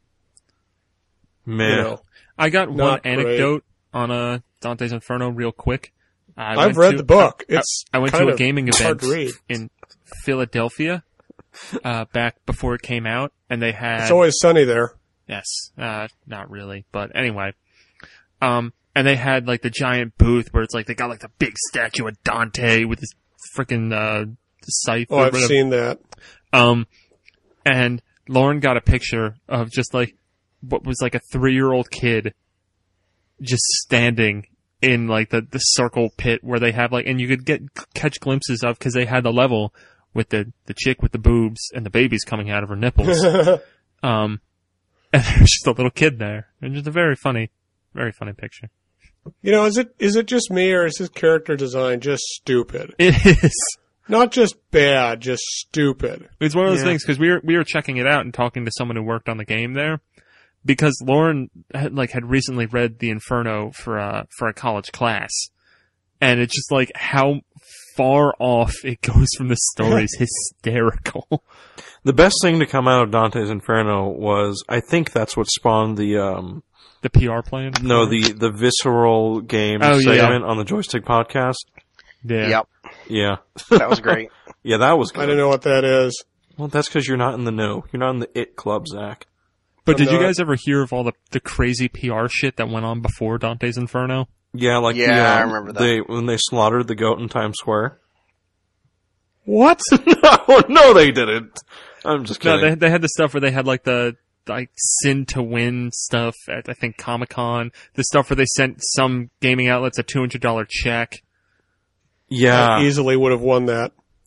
Man, you know, I got one Not great. anecdote on uh, Dante's Inferno real quick. I I've went read to- the book. I- It's I, went kind to a of gaming hard event to read. in Philadelphia uh, back before it came out, and they had It's always sunny there. yes, uh, not really, but anyway, um, and they had like the giant booth where it's like they got like the big statue of Dante with his freaking uh, scythe. Oh, or I've whatever. seen that. Um, and Lauren got a picture of just like what was like a three-year-old kid just standing in like the, the circle pit where they have like, and you could get catch glimpses of because they had the level with the, the chick with the boobs and the babies coming out of her nipples. um, and there's just a little kid there, and just a very funny, very funny picture. You know, is it is it just me or is his character design just stupid? It is. Not just bad, just stupid. It's one of those Yeah. things because we were we were checking it out and talking to someone who worked on the game there, because Lauren had, like had recently read the Inferno for a for a college class, and it's just like how far off it goes from the story is hysterical. The best thing to come out of Dante's Inferno was, I think that's what spawned the, um, The P R plan? no, the, the visceral game Oh, yeah. segment on the Joystick podcast. Yeah. Yep, Yeah. that was great. Yeah, that was I good. don't know what that is. Well, that's because you're not in the know. You're not in the It Club, Zach. But I'm did you not- guys ever hear of all the, the crazy P R shit that went on before Dante's Inferno? Yeah, like Yeah, the, um, I remember that. They, when they slaughtered the goat in Times Square. What? no, no, they didn't. I'm just No, kidding. they they had the stuff where they had like the like Sin to Win stuff at I think Comic Con. The stuff where they sent some gaming outlets a two hundred dollar check. yeah. I easily would have won that.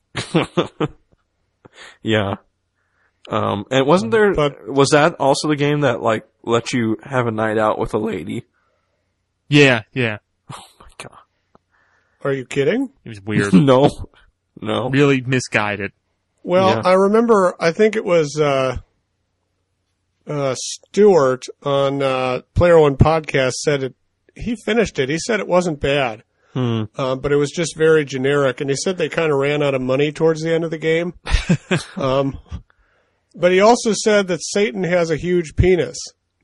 Yeah. Um, and wasn't there, But- was that also the game that, like, let you have a night out with a lady? Yeah, yeah. Oh my god. Are you kidding? It was weird. No. No. Really misguided. Well, Yeah. I remember, I think it was, uh, uh, Stewart on, uh, Player One Podcast said it, he finished it. He said it wasn't bad. Hmm. Um, but it was just very generic. And he said they kind of ran out of money towards the end of the game. um, but he also said that Satan has a huge penis.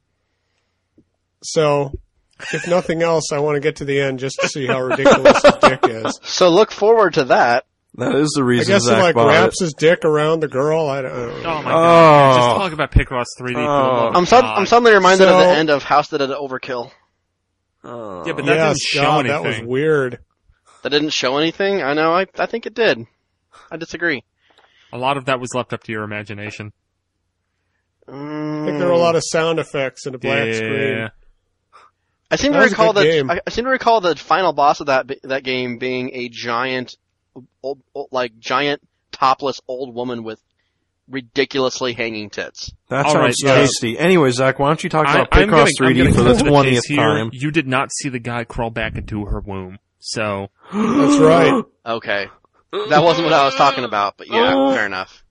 So, if nothing else, I want to get to the end just to see how ridiculous his dick is. So look forward to that. That is the I reason guess he Zach like bought wraps it. his dick around the girl. I don't, I don't know. Oh my god. Oh. Just talk about Picross three D. for the Oh. love of I'm, sud- God. I'm suddenly reminded of the So- end of House That Did Overkill. Oh. Yeah, but that Yes, didn't show God, anything. that was weird. That didn't show anything? I know, I, I think it did. I disagree. A lot of that was left up to your imagination. Mm, I think there were a lot of sound effects and a black yeah. screen. I seem That to was a recall good that. game. I, I seem to recall the final boss of that that game being a giant, old, old, like giant topless old woman with ridiculously hanging tits. That All sounds right, tasty. Anyway, Zach, why don't you talk I, about I'm Picross gonna, three D I'm gonna for cut the to twentieth chase here. time? You did not see the guy crawl back into her womb. So, That's right. Okay, that wasn't what I was talking about, but yeah, fair enough.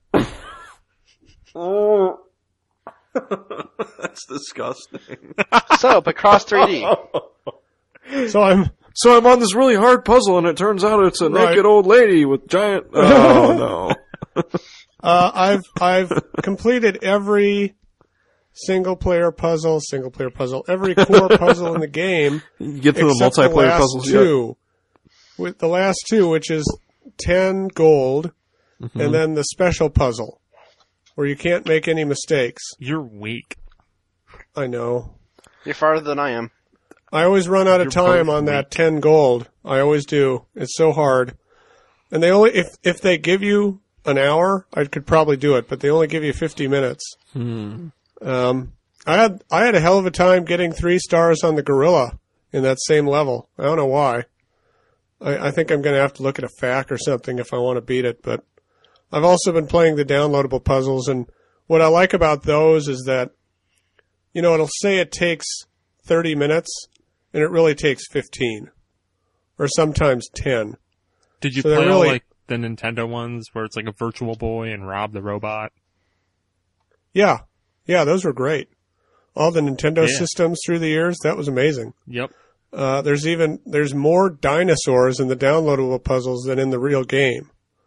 Oh. That's disgusting. So, Picross three D. So I'm So I'm on this really hard puzzle, and it turns out it's a Right. naked old lady with giant. Oh no! uh, I've I've completed every single player puzzle, single player puzzle, every core puzzle in the game You get to the except the multiplayer last puzzles yet? two. With the last two, which is ten gold, Mm-hmm. and then the special puzzle, where you can't make any mistakes. you're weak. I know. You're farther than I am. I always run out of You're time both on weak. that ten gold. I always do. It's so hard. And they only, if, if they give you an hour, I could probably do it, but they only give you fifty minutes. Hmm. Um, I had, I had a hell of a time getting three stars on the gorilla in that same level. I don't know why. I, I think I'm gonna have to look at a F A Q or something if I want to beat it, but I've also been playing the downloadable puzzles, and what I like about those is that, you know, it'll say it takes thirty minutes, and it really takes fifteen. Or sometimes ten. Did you So they're play all really- like the Nintendo ones where it's like a Virtual Boy and Rob the Robot? Yeah. Yeah, those were great. All the Nintendo Yeah. systems through the years, that was amazing. Yep. Uh, there's even, there's more dinosaurs in the downloadable puzzles than in the real game.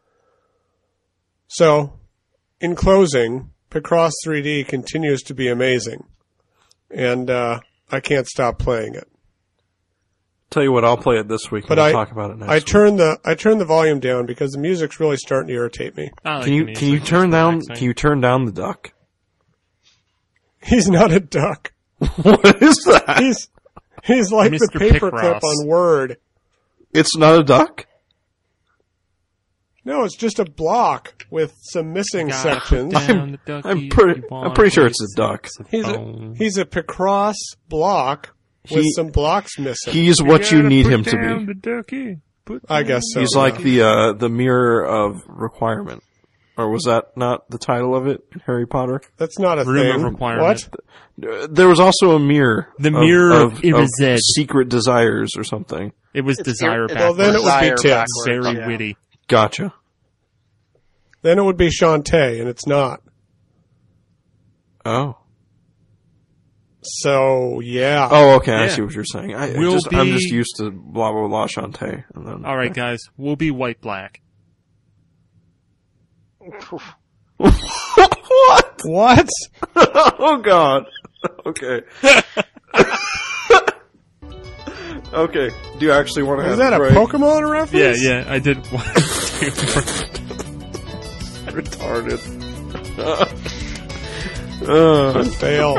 So, in closing, Picross three D continues to be amazing. And, uh, I can't stop playing it. Tell you what, I'll play it this week, But and we'll I- talk about it next I week. turned the, I turned the volume down because the music's really starting to irritate me. I like Can you the can you music. turn It's down relaxing. can you turn down the duck? He's not a duck. What is that? He's, he's like the Mister paperclip Picross. on Word. It's not a duck? No, it's just a block with some missing Gotta sections. put down the ducky I'm if pretty- you I'm wanna pretty sure play it's a duck. He's a, saxophone. he's a Picross block with He- some blocks missing. He's what you gotta need put him to down be. the ducky. Put I down guess so. He's yeah. like the uh, the mirror of requirement. Or was that not the title of it in Harry Potter? That's not a Room of thing. requirement. What? Uh, There was also a mirror. The of- mirror of of, Irized. secret desires or something. It was It's Desire ir- it's Well, then it would be Desire Tips. backwards, Very yeah. witty. Gotcha. Then it would be Shantae, and it's not. Oh. So yeah. Oh, okay. I Yeah. see what you're saying. I, I We'll just, I'm be- just used to blah blah blah Shantae. And then, All right, guys, we'll be white black. what? What? Oh God. Okay. Okay. Do you actually want to have Is that a break? Pokemon Yeah, reference? yeah, I did want to. Retarded. uh, Fail.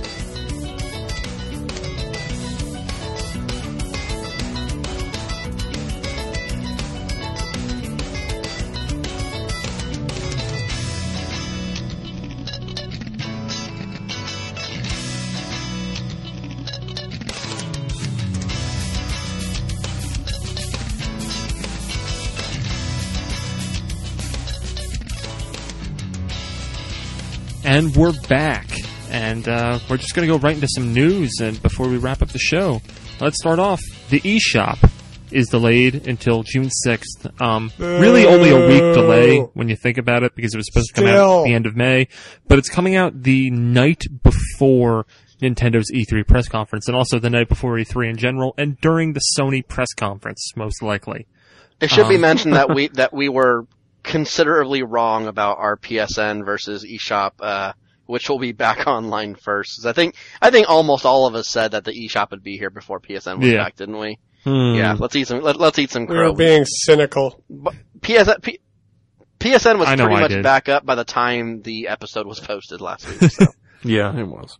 And we're back. And uh, we're just going to go right into some news and before we wrap up the show. Let's start off. The eShop is delayed until June sixth. Um, really only a week delay when you think about it because it was supposed to come out Still. at the end of May. But it's coming out the night before Nintendo's E three press conference and also the night before E three in general and during the Sony press conference, most likely. It should be Um, mentioned that we that we were considerably wrong about our P S N versus eShop, uh, which will be back online first. 'Cause I think I think almost all of us said that the eShop would be here before P S N was Yeah. back, didn't we? hmm. Yeah. Let's eat some. Let, let's eat some We crow. were being cynical. But P S N, P, PSN was I know pretty I much did. back up by the time the episode was posted last week. So, Yeah, it was.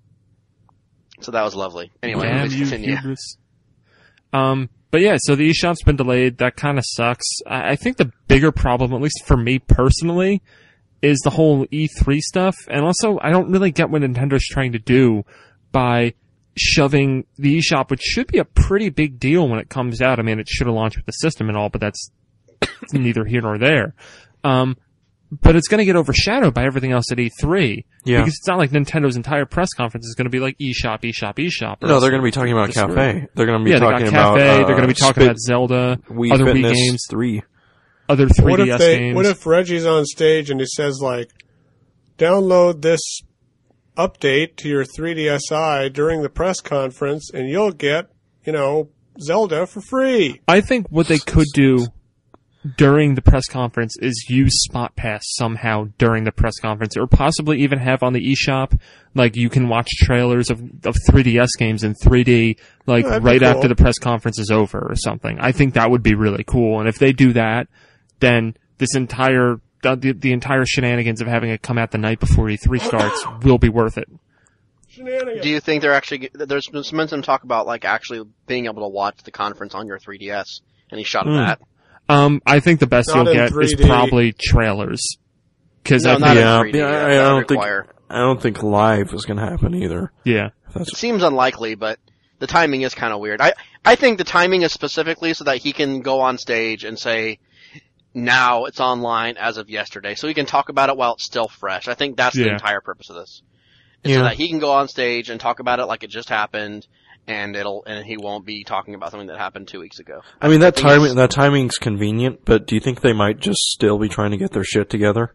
so that was lovely. Anyway, Damn let's you, continue. hubris. Um, but yeah, so the eShop's been delayed. That kind of sucks. I, I think the bigger problem, at least for me personally, is the whole E three stuff. And also, I don't really get what Nintendo's trying to do by shoving the eShop, which should be a pretty big deal when it comes out. I mean, it should have launched with the system and all, but that's neither here nor there. Um, but it's going to get overshadowed by everything else at E three. Yeah. Because it's not like Nintendo's entire press conference is going to be like eShop, eShop, eShop. or No, else they're going to be talking about just screwed. Cafe. They're going to be Yeah, they got talking Cafe, about. Uh, they're going to be talking Spit, about Zelda, Wii other Fitness Wii games, three. other three What D S if they? games. What if Reggie's on stage and he says like, "Download this update to your three D S I during the press conference, and you'll get, you know, Zelda for free." I think what they could do during the press conference is use Spot Pass somehow during the press conference, or possibly even have on the eShop, like you can watch trailers of, of three D S games in three D, like Yeah, that'd be right cool. after the press conference is over or something. I think that would be really cool. And if they do that, then this entire, the, the, the entire shenanigans of having it come out the night before E three starts will be worth it. Shenanigans. Do you think they're actually? There's been some talk about like actually being able to watch the conference on your three D S. Any shot of Hmm. that? Um, I think the best Not you'll in get is three D. probably trailers. Cause No, I not think, in Yeah, three D. yeah, That- I, I that would don't think. require- I don't think live is going to happen either. yeah. If that's It seems unlikely, but the timing is kind of weird. I I think the timing is specifically so that he can go on stage and say, "Now it's online as of yesterday," so he can talk about it while it's still fresh. I think that's the Yeah. entire purpose of this. Is Yeah. So that he can go on stage and talk about it like it just happened, and it'll and he won't be talking about something that happened two weeks ago. I mean, that think timing, it's- that timing's convenient, but do you think they might just still be trying to get their shit together?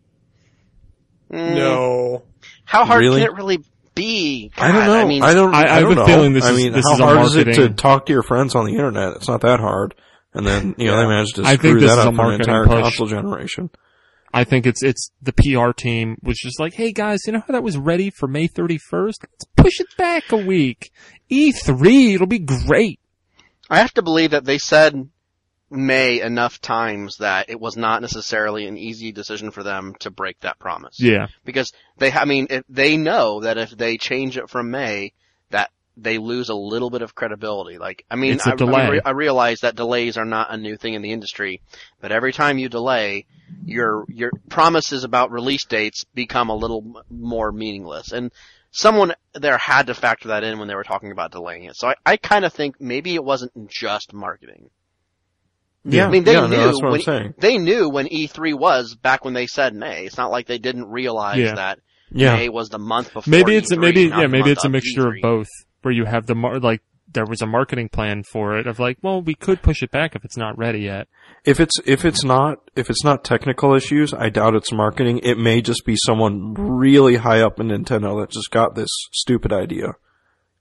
Mm, No. How hard Really? can it really be? I don't God, know. I mean, I don't. I- I have don't a know. feeling this I is- mean, this how is a hard is it to marketing- talk to your friends on the internet? It's not that hard. And then you know they managed to I screw think this that is a up for an marketing entire push. console generation. I think it's it's the P R team was just like, hey guys, you know how that was ready for May thirty-first? Let's push it back a week. E three, it'll be great. I have to believe that they said May enough times that it was not necessarily an easy decision for them to break that promise. Yeah. Because they, I mean, if they know that if they change it from May, that they lose a little bit of credibility. Like, I mean, It's a I, I, delay. mean, re- I realize that delays are not a new thing in the industry, but every time you delay, your your promises about release dates become a little m- more meaningless. And someone there had to factor that in when they were talking about delaying it. So I, I kind of think maybe it wasn't just marketing. Yeah, I mean, they yeah, no, knew that's what when, I'm saying. they knew when E three was back when they said May. It's not like they didn't realize Yeah. that Yeah, May was the month before. Maybe it's E a, three, maybe not yeah, the maybe month it's a of mixture E three. of both, where you have the mar- like there was a marketing plan for it of like, well, we could push it back if it's not ready yet. if it's if it's not if it's not technical issues, I doubt it's marketing. It may just be someone really high up in Nintendo that just got this stupid idea.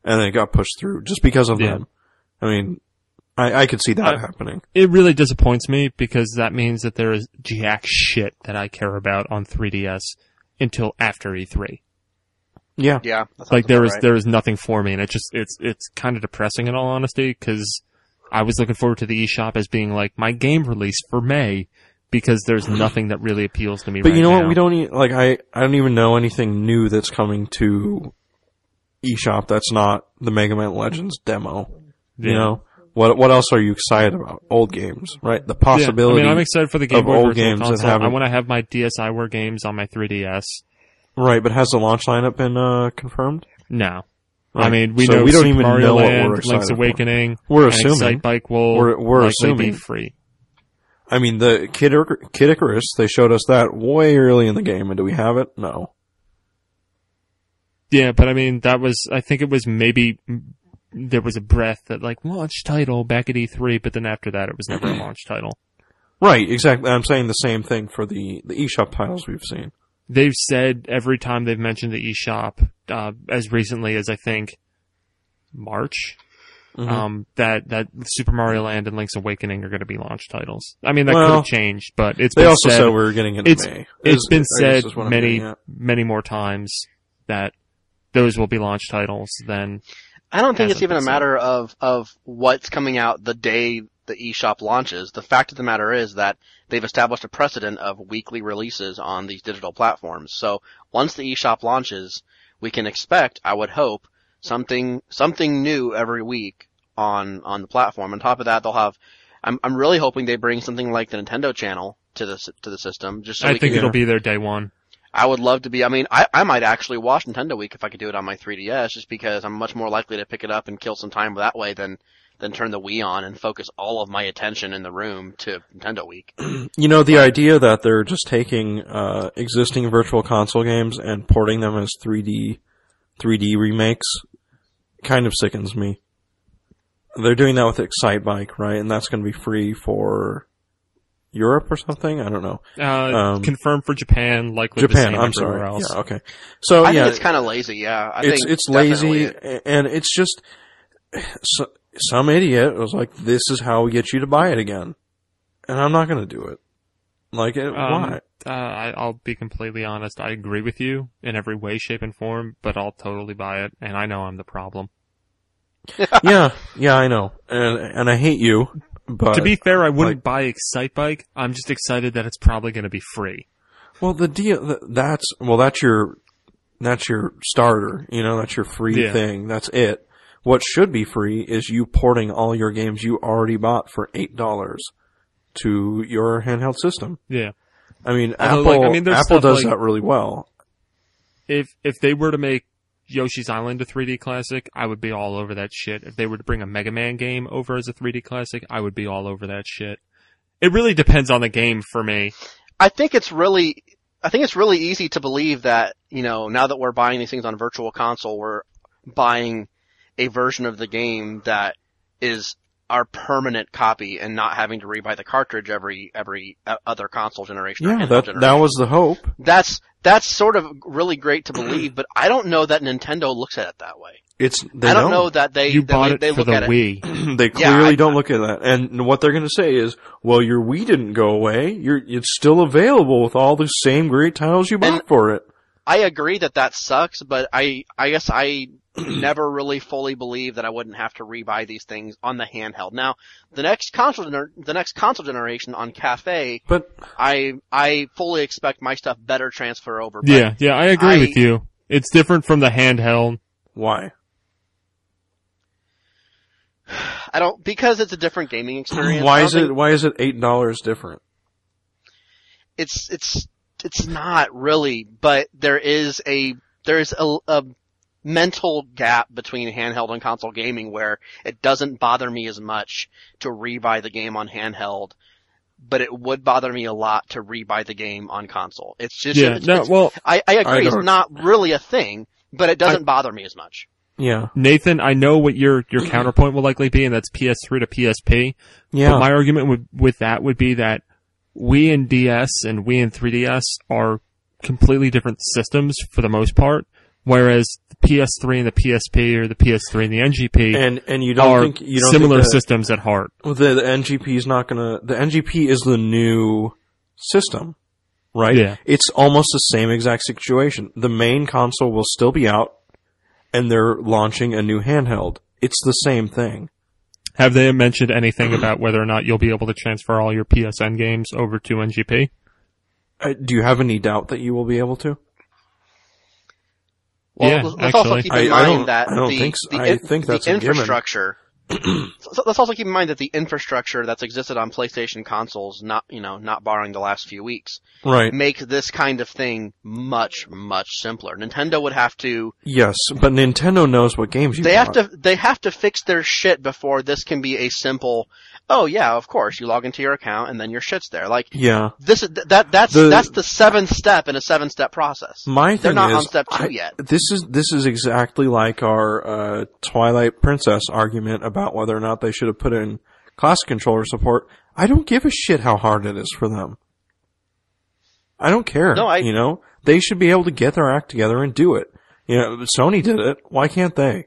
and then it got pushed through just because of Yeah. them. I mean, I, I could see that I- happening. It really disappoints me because that means that there is jack shit that I care about on three D S until after E three. Yeah. Yeah. that sounds Like there about is right. there is nothing for me, and it just it's it's kind of depressing in all honesty because I was looking forward to the eShop as being like my game release for May because there's nothing that really appeals to me. But right you know now. what? We don't e- like. I I don't even know anything new that's coming to eShop that's not the Mega Man Legends demo. You Yeah. know what? What else are you excited about? Old games, right? The Yeah, possibility. I mean, I'm excited for the Game of Boy old Virtual games that Console. I haven't- want to have my DSiWare games on my three D S. Right, but has the launch lineup been uh, confirmed? No. Right. I mean, we So know we don't Super even Mario know what Land, we're excited Link's for. Awakening, We're and assuming. Excitebike will We're- we're likely assuming. be free. I mean, the Kid, Icar- Kid Icarus, they showed us that way early in the game, and do we have it? No. Yeah, but I mean, that was, I think it was maybe, there was a breath that like, launch title back at E three, but then after that it was never a launch title. Right, exactly. I'm saying the same thing for the, the eShop titles we've seen. They've said every time they've mentioned the eShop, uh, as recently as I think March, Mhm. um, that, that Super Mario Land and Link's Awakening are going to be launch titles. I mean, that Well, could have changed, but it's They been also said, said we were getting into it's, May. it's Is- been I guess said is what I'm many, getting at. many more times that those will be launch titles than, I don't think it's hasn't even a been said. matter of, of what's coming out the day the eShop launches. The fact of the matter is that they've established a precedent of weekly releases on these digital platforms. So once the eShop launches, we can expect, I would hope, something, something new every week on, on the platform. On top of that, they'll have, I'm, I'm really hoping they bring something like the Nintendo channel to the, s- to the system, just so I we think can, it'll be there day one. I would love to be, I mean, I, I might actually watch Nintendo Week if I could do it on my three D S, just because I'm much more likely to pick it up and kill some time that way than, than turn the Wii on and focus all of my attention in the room to Nintendo Week. You know, the idea that they're just taking uh, existing Virtual Console games and porting them as three D three D remakes kind of sickens me. They're doing that with Excitebike, right? And that's going to be free for Europe or something? I don't know. Uh, Um, confirmed for Japan, likely the Japan, same I'm everywhere sorry. else. Yeah, okay. So I yeah, think it's kind of lazy, yeah. I it's think it's definitely lazy, and it's just so, some idiot was like, "This is how we get you to buy it again," and I'm not going to do it. Like, it, Um, why? Uh, I, I'll be completely honest. I agree with you in every way, shape, and form, but I'll totally buy it, and I know I'm the problem. yeah, yeah, I know, and and I hate you. But to be fair, I wouldn't like- buy Excitebike. I'm just excited that it's probably going to be free. well, the deal th- that's well, that's your that's your starter. You know, that's your free Yeah. thing. That's it. What should be free is you porting all your games you already bought for eight dollars to your handheld system. Yeah. I mean, Although, Apple like, I mean, there's Apple stuff does like- that really well. If if they were to make Yoshi's Island a three D classic, I would be all over that shit. If they were to bring a Mega Man game over as a three D classic, I would be all over that shit. It really depends on the game for me. I think it's really, I think it's really easy to believe that, you know, now that we're buying these things on Virtual Console, we're buying a version of the game that is our permanent copy and not having to rebuy the cartridge every, every uh, other console generation. or Yeah, handheld that generation. that was the hope. That's, that's sort of really great to believe, but I don't know that Nintendo looks at it that way. It's they I don't know that they, You that bought they, it they for look the at it. Wii. They Yeah, clearly I- don't look at that. And what they're going to say is, well, your Wii didn't go away. You're, it's still available with all the same great titles you bought And- for it. I agree that that sucks, but I, I guess I never really fully believed that I wouldn't have to rebuy these things on the handheld. Now, the next console, gener- the next console generation on Cafe, But I, I fully expect my stuff better transfer over. But Yeah, yeah, I agree I- with you. It's different from the handheld. why? I don't, because it's a different gaming experience. Why I don't is it, think- why is it eight dollars different? It's, it's, it's not really, but there is a, there's a, a mental gap between handheld and console gaming where it doesn't bother me as much to rebuy the game on handheld, but it would bother me a lot to rebuy the game on console. It's just, Yeah, it's, no, it's- well, I, I agree, I it's don't- not really a thing, but it doesn't bother me as much. Yeah. Nathan, I know what your, your counterpoint will likely be, and that's P S three to P S P. Yeah. But my argument with, with that would be that Wii and D S and Wii and three D S are completely different systems for the most part, whereas the P S three and the P S P or the P S three and the N G P And and you don't are think you don't similar think that, systems at heart. well, the, the N G P is not gonna. The N G P is the new system, right? Yeah. It's almost the same exact situation. The main console will still be out, and they're launching a new handheld. It's the same thing. Have they mentioned anything about whether or not you'll be able to transfer all your P S N games over to N G P? Uh, do you have any doubt that you will be able to? Well, Yeah, let's also actually. keep in I- I mind don't- that I don't the, think so. the, I in- think that's the a given. infrastructure. so let's also keep in mind that the infrastructure that's existed on PlayStation consoles, not you know, not barring the last few weeks, Right. make this kind of thing much much simpler. Nintendo would have to. Yes, but Nintendo knows what games you They have bought. to. They have to fix their shit before this can be a simple. Oh yeah, of course. You log into your account and then your shit's there. Like Yeah. this. is That that's The- that's the seventh step in a seven step process. My They're thing not is, on step two I- yet. This is this is exactly like our uh, Twilight Princess argument about whether or not they should have put in class controller support. I don't give a shit how hard it is for them. I don't care. No, I- you know, they should be able to get their act together and do it. You know, Sony did it. Why can't they?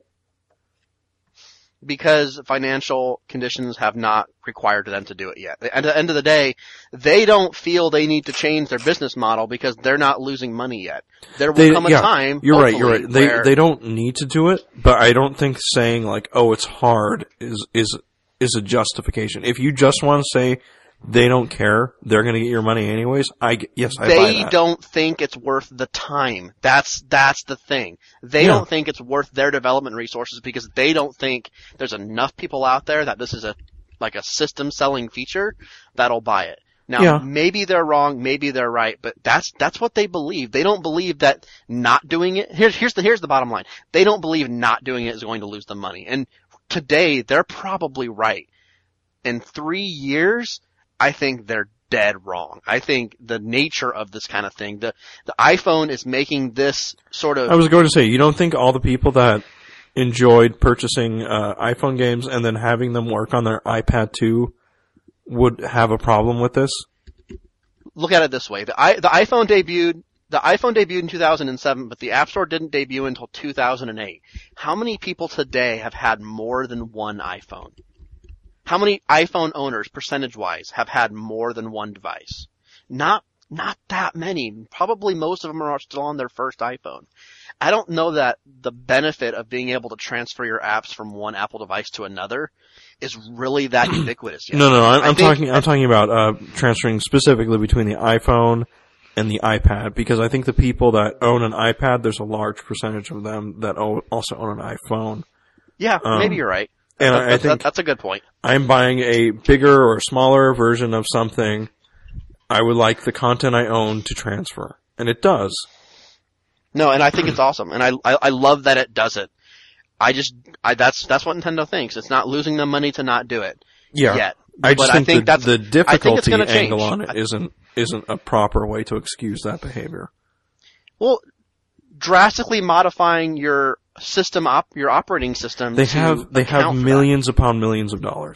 Because financial conditions have not required them to do it yet. At the end of the day, they don't feel they need to change their business model because they're not losing money yet. There will They, come a yeah, time. you're right. You're hopefully, right. They where- they don't need to do it, but I don't think saying like, "Oh, it's hard" is is is a justification. If you just want to say they don't care, they're going to get your money anyways. I g- yes, I buy they that. don't think it's worth the time. That's that's the thing. They Yeah. don't think it's worth their development resources because they don't think there's enough people out there that this is a like a system selling feature that'll buy it. Now, Yeah. maybe they're wrong, maybe they're right, but that's that's what they believe. They don't believe that not doing it. Here's here's the here's the bottom line. They don't believe not doing it is going to lose them money. And today they're probably right. In three years, I think they're dead wrong. I think the nature of this kind of thing, the the iPhone is making this sort of I was going to say, you don't think all the people that enjoyed purchasing uh, iPhone games and then having them work on their iPad two would have a problem with this? look at it this way. The i the iPhone debuted the iPhone debuted in two thousand seven, but the App Store didn't debut until two thousand eight. How many people today have had more than one iPhone? How many iPhone owners, percentage-wise, have had more than one device? Not, not that many. Probably most of them are still on their first iPhone. I don't know that the benefit of being able to transfer your apps from one Apple device to another is really that ubiquitous yet. No, no, I'm, I I'm think- talking. I'm talking about uh, transferring specifically between the iPhone and the iPad, because I think the people that own an iPad, there's a large percentage of them that o- also own an iPhone. Yeah, Um, maybe you're right. and That- I that- think- that's a good point. I'm buying a bigger or smaller version of something. I would like the content I own to transfer, and it does. No, and I think it's awesome, and I, I I love that it does it. I just I that's that's what Nintendo thinks. It's not losing them money to not do it Yeah, yet. I just But think, I think the, that's the I think it's difficulty gonna change. angle on it I- isn't isn't a proper way to excuse that behavior. Well, drastically modifying your system op your operating system. They to have they have account for that. millions upon millions of dollars.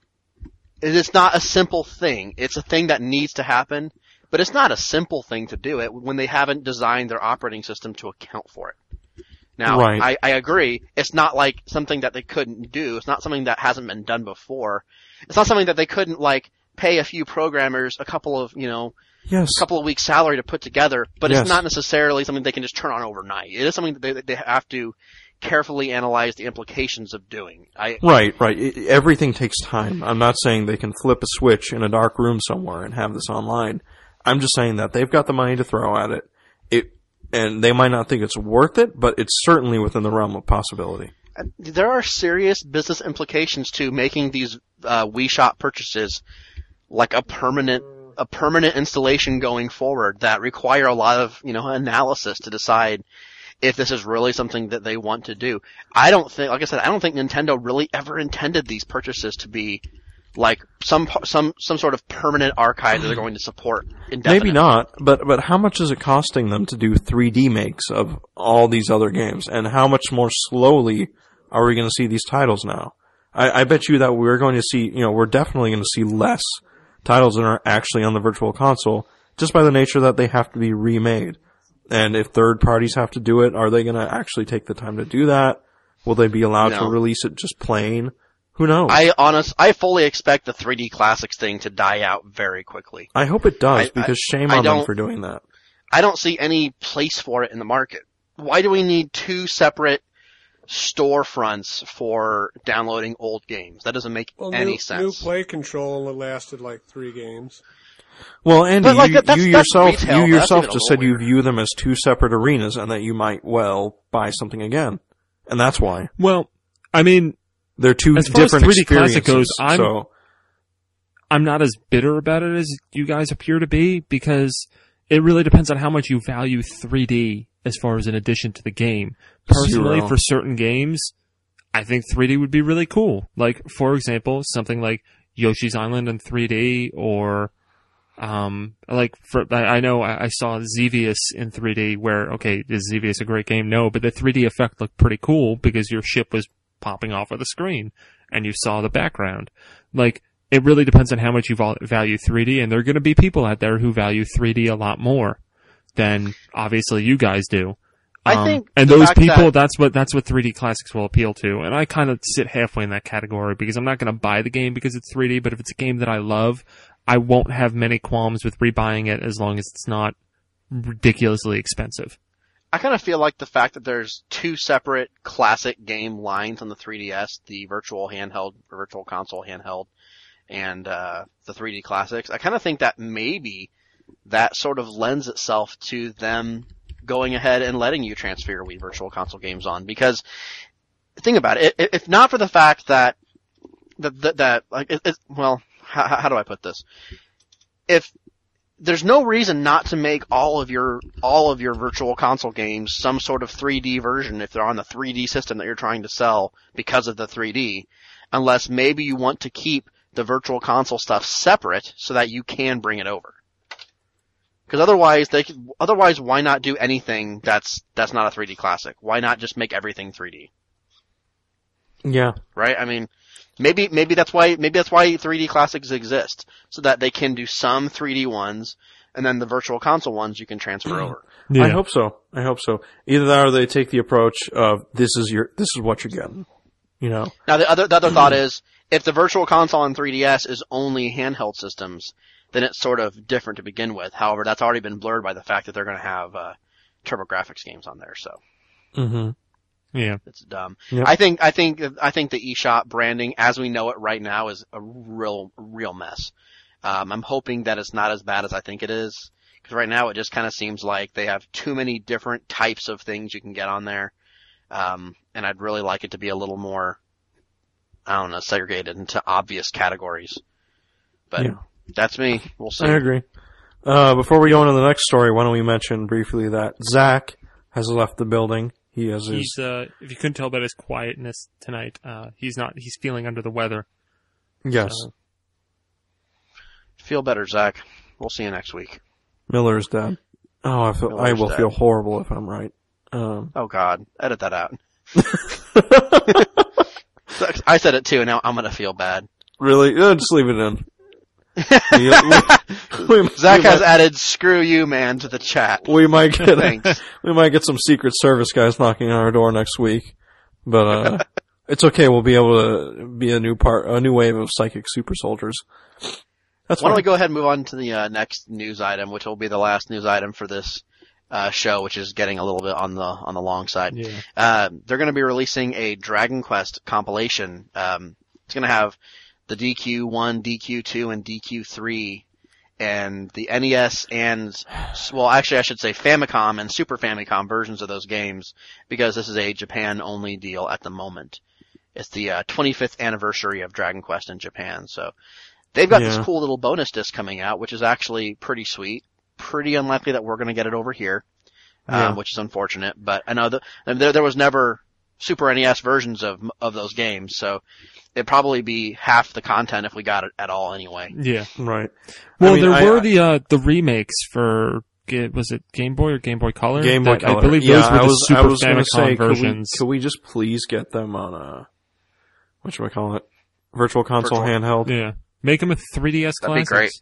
It is not a simple thing. It's a thing that needs to happen, but it's not a simple thing to do it when they haven't designed their operating system to account for it. Now, Right. I, I agree. It's not like something that they couldn't do. It's not something that hasn't been done before. It's not something that they couldn't, like, pay a few programmers a couple of, you know, Yes, a couple of weeks salary to put together, but Yes. it's not necessarily something they can just turn on overnight. It is something that they, they have to carefully analyze the implications of doing. I, right, right. It, everything takes time. I'm not saying they can flip a switch in a dark room somewhere and have this online. I'm just saying that they've got the money to throw at it. It, and they might not think it's worth it, but it's certainly within the realm of possibility. there are serious business implications to making these uh, Wii Shop purchases like a permanent a permanent installation going forward that require a lot of, you know, analysis to decide if this is really something that they want to do. I don't think, like I said, I don't think Nintendo really ever intended these purchases to be like some some some sort of permanent archive that they're going to support indefinitely. Maybe not, but but how much is it costing them to do three D makes of all these other games, and how much more slowly are we going to see these titles now? I, I bet you that we're going to see, you know, we're definitely going to see less titles that are actually on the Virtual Console, just by the nature that they have to be remade. And if third parties have to do it, are they going to actually take the time to do that? Will they be allowed No. to release it just plain? Who knows? I honest, I fully expect the three D Classics thing to die out very quickly. I hope it does, I- because shame I on them don't- for doing that. I don't see any place for it in the market. Why do we need two separate storefronts for downloading old games? That doesn't make Well, any new, sense. new play control only lasted like three games. Well, Andy, But, like, you, that- that's- you that's yourself, retail. you That's yourself even a just little said you weird. view them as two separate arenas, and that you might well buy something again, and that's why Well, I mean, they're two As far as different three D Classic experiences. goes, I'm- so I'm not as bitter about it as you guys appear to be, because it really depends on how much you value three D as far as an addition to the game. Personally, Zero. for certain games, I think three D would be really cool. Like, for example, something like Yoshi's Island in three D, or, um, like, for, I I know I I saw Xevious in three D, where, okay, is Xevious a great game? No, but the three D effect looked pretty cool because your ship was popping off of the screen and you saw the background. Like, it really depends on how much you val- value three D, and there are going to be people out there who value three D a lot more than obviously you guys do. I Um, think and the those fact people, that- that's what that's what three D Classics will appeal to. And I kind of sit halfway in that category because I'm not going to buy the game because it's three D. But if it's a game that I love, I won't have many qualms with rebuying it as long as it's not ridiculously expensive. I kind of feel like the fact that there's two separate classic game lines on the three D S, the virtual handheld, virtual console handheld, and uh, the three D Classics, I kind of think that maybe that sort of lends itself to them going ahead and letting you transfer your Wii Virtual Console games on. Because, think about it, if if not for the fact that, that, that, that like, it, it, well, how, how do I put this? If there's no reason not to make all of your all of your Virtual Console games some sort of three D version if they're on the three D system that you're trying to sell because of the three D, unless maybe you want to keep the Virtual Console stuff separate so that you can bring it over. Because otherwise, they could, otherwise, why not do anything that's that's not a three D Classic? Why not just make everything three D? yeah, Right? I mean, maybe maybe that's why maybe that's why three D Classics exist, so that they can do some three D ones, and then the Virtual Console ones you can transfer over. Yeah. I hope so. I hope so. Either that, or they take the approach of this is your this is what you're getting. You know. Now the other the other thought is, if the Virtual Console on three D S is only handheld systems, then it's sort of different to begin with. However, that's already been blurred by the fact that they're going to have uh, TurboGrafx games on there, so Mm-hmm. Yeah. it's dumb. Yep. I think I think I think the eShop branding, as we know it right now, is a real real mess. Um, I'm hoping that it's not as bad as I think it is, because right now it just kind of seems like they have too many different types of things you can get on there, um, and I'd really like it to be a little more, I don't know, segregated into obvious categories. But Yeah. that's me. We'll see. I agree. Uh, before we go into the next story, why don't we mention briefly that Zach has left the building. He has his He's, uh, if you couldn't tell by his quietness tonight, uh, he's not, he's feeling under the weather. yes. So, Feel better, Zach. We'll see you next week. Miller's dead. Oh, I feel I Miller's will dead. feel horrible if I'm right. Um, Oh God, edit that out. I said it too, and now I'm gonna feel bad. really? Uh, just leave it in. we, we, we, Zach we has might, added "screw you, man" to the chat. we might get Thanks. we might get some Secret Service guys knocking on our door next week, but uh, it's okay. We'll be able to be a new part, a new wave of psychic super soldiers. That's Why don't fine. we go ahead and move on to the uh, next news item, which will be the last news item for this uh, show, which is getting a little bit on the on the long side. yeah. Uh, they're going to be releasing a Dragon Quest compilation. Um, it's going to have the D Q one, D Q two, and D Q three, and the N E S and, well, actually I should say Famicom and Super Famicom versions of those games, because this is a Japan-only deal at the moment. It's the uh, twenty-fifth anniversary of Dragon Quest in Japan, so they've got Yeah. this cool little bonus disc coming out, which is actually pretty sweet. Pretty unlikely that we're going to get it over here, Yeah. um, which is unfortunate. But I know that there there was never Super N E S versions of of those games, so it'd probably be half the content if we got it at all anyway. Yeah. Right. Well, I mean, there I- were I- the, uh, the remakes for, Ga- was it Game Boy or Game Boy Color? Game Boy That- Color. I believe yeah, those were I the was, Super I was gonna Famicom say, could we, versions. could we just please get them on a, what should we call it? Virtual console Virtual- handheld? Yeah. Make them a three D S That'd be classics.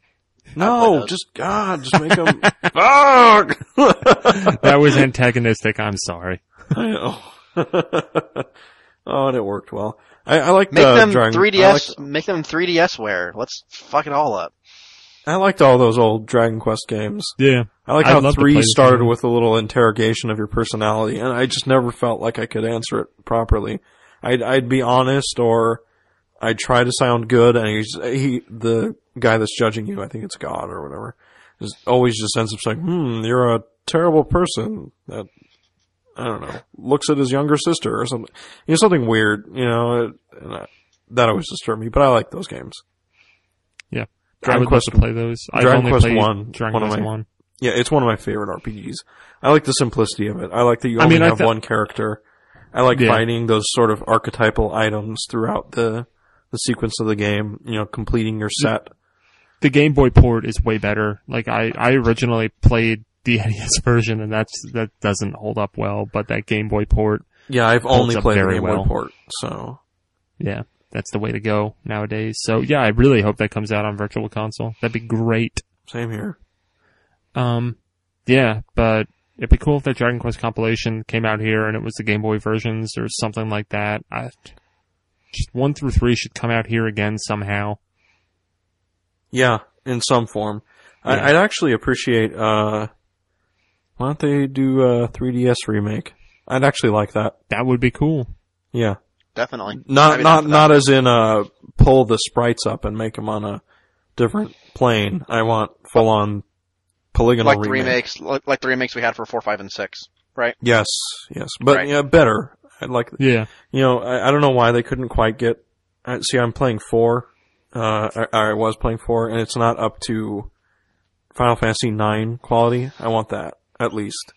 No, just God, just make them. Fuck. That was antagonistic. I'm sorry. I know. Oh, and it worked well. I, I like Make the them Dragon, three D I S. liked, Make them three D S wear. Let's fuck it all up. I liked all those old Dragon Quest games. Yeah. I like I'd how love to three play this started game. with a little interrogation of your personality, and I just never felt like I could answer it properly. I'd, I'd be honest, or I'd try to sound good, and he's, he, the guy that's judging you, I think it's God or whatever, is always just ends up saying, hmm, you're a terrible person that, I don't know, looks at his younger sister or something. You know, something weird, you know, it, and I, that always disturbed me, but I like those games. Yeah. Dragon I would Quest love to play those. I've Dragon only Quest played one, Dragon one of Quest my- one. Yeah, it's one of my favorite R P Gs. I like the simplicity of it. I like that you I only mean, I have th- one character. I like Yeah. finding those sort of archetypal items throughout the the sequence of the game, you know, completing your set. The Game Boy port is way better. Like I, I originally played the N E S version, and that's that doesn't hold up well. But that Game Boy port, Yeah, I've Holds only up played the very Game well. Boy port, so yeah, that's the way to go nowadays. So yeah, I really hope that comes out on Virtual Console. That'd be great. same here. Um, yeah, but it'd be cool if that Dragon Quest compilation came out here and it was the Game Boy versions or something like that. I, just one through three should come out here again somehow. Yeah, in some form. Yeah. I, I'd actually appreciate, uh, why don't they do a three D S remake? I'd actually like that. That would be cool. Yeah. Definitely. Not, I'd be down not, for not that. as in, uh, pull the sprites up and make them on a different plane. I want full on polygonal like the remake. remakes, like, like the remakes we had for four, five, and six, right? Yes, yes. But, Right. yeah, better. I'd like, Yeah. you know, I, I don't know why they couldn't quite get, I, see, I'm playing four, uh, I, I was playing four, and it's not up to Final Fantasy nine quality. I want that, at least.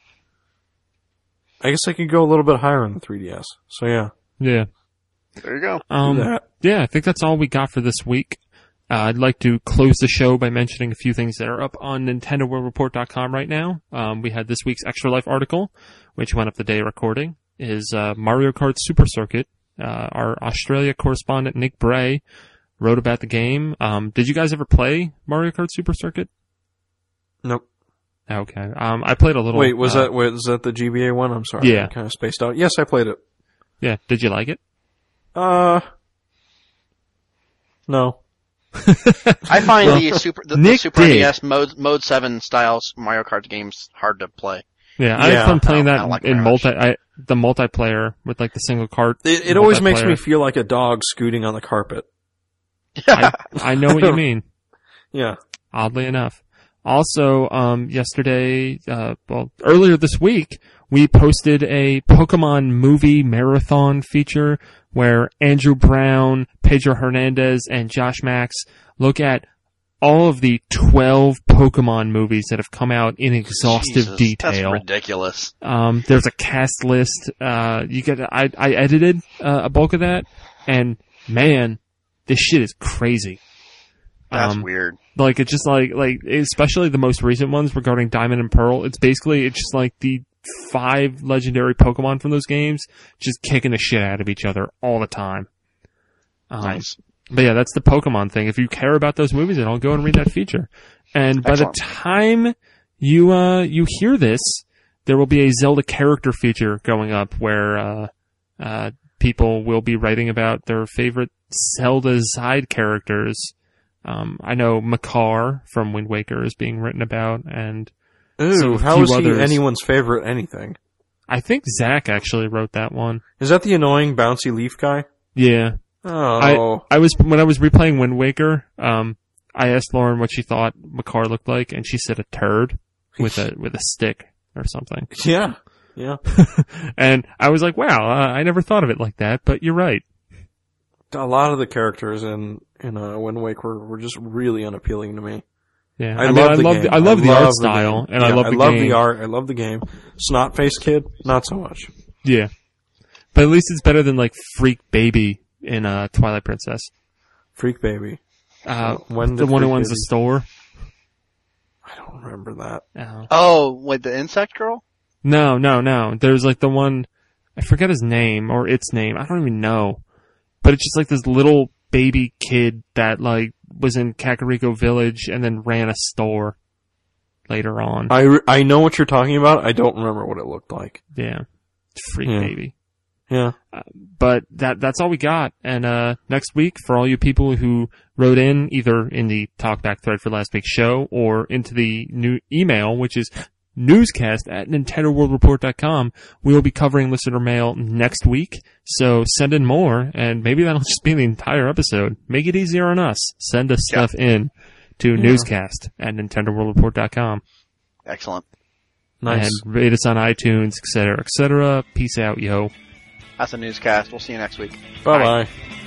I guess I could go a little bit higher on the three D S. So yeah, Yeah. There you go. Um, do that. yeah, I think that's all we got for this week. Uh, I'd like to close the show by mentioning a few things that are up on Nintendo World Report dot com right now. Um, we had this week's Extra Life article, which went up the day of recording, is uh, Mario Kart Super Circuit. Uh, our Australia correspondent, Nick Bray, wrote about the game. Um, did you guys ever play Mario Kart Super Circuit? Nope. Okay. Um, I played a little. Wait, was uh, that was that the G B A one? I'm sorry. Yeah. I kind of spaced out. Yes, I played it. Yeah. Did you like it? Uh, no. I find the super the, the Nick Super did. N E S mode mode seven styles Mario Kart games hard to play. Yeah, I Yeah. had fun playing I that don't like it in very multi. I, the multiplayer with like the single cart. It, it always makes me multiplayer. feel like a dog scooting on the carpet. I, I know what you mean. Yeah. Oddly enough. Also, um, yesterday, uh, well, earlier this week, we posted a Pokemon movie marathon feature where Andrew Brown, Pedro Hernandez, and Josh Max look at all of the twelve Pokemon movies that have come out in exhaustive Jesus, detail. That's ridiculous. Um, there's a cast list. Uh, you get, I, I edited, uh, a bulk of that, and man, this shit is crazy. That's Um, weird. Like, it's just like, like, especially the most recent ones regarding Diamond and Pearl, it's basically, it's just like the five legendary Pokemon from those games just kicking the shit out of each other all the time. Um, Nice. But yeah, that's the Pokemon thing. If you care about those movies, then I'll go and read that feature. And by Excellent. the time you, uh, you hear this, there will be a Zelda character feature going up where, uh, uh, people will be writing about their favorite Zelda side characters. Um, I know Makar from Wind Waker is being written about, and Ooh, So a how few is he others. anyone's favorite anything? I think Zach actually wrote that one. Is that the annoying bouncy leaf guy? Yeah. Oh. I was, when I was replaying Wind Waker, um, I asked Lauren what she thought Makar looked like, and she said a turd with a, with a stick or something. yeah. Yeah. And I was like, wow, uh, I never thought of it like that, but you're right. A lot of the characters in, in, uh, Wind Waker were, were just really unappealing to me. Yeah. I, I, mean, love I the love, game. the, I love the love art the style, game. and Yeah, I love the I love game. the art. I love the game. Snot face kid, not so much. Yeah. But at least it's better than like Freak Baby in, uh, Twilight Princess. Freak baby. Uh, When the did one who Freak owns Baby- the store. I don't remember that. Oh. Oh, wait, the insect girl? No, no, no. There's like the one, I forget his name or its name. I don't even know. But it's just like this little baby kid that like was in Kakariko Village and then ran a store later on. I, re- I know what you're talking about. I don't remember what it looked like. Yeah. Freak Yeah. baby. Yeah. Uh, but that that's all we got. And uh next week, for all you people who wrote in either in the talkback thread for last week's show or into the new email, which is newscast at nintendo world report dot com, we will be covering listener mail next week. So send in more, and maybe that'll just be the entire episode. Make it easier on us. Send us Yeah. stuff in to Yeah. newscast at nintendo world report dot com. Excellent. Nice. And rate us on iTunes, et cetera, et cetera. Peace out, yo. That's a newscast. We'll see you next week. Bye bye.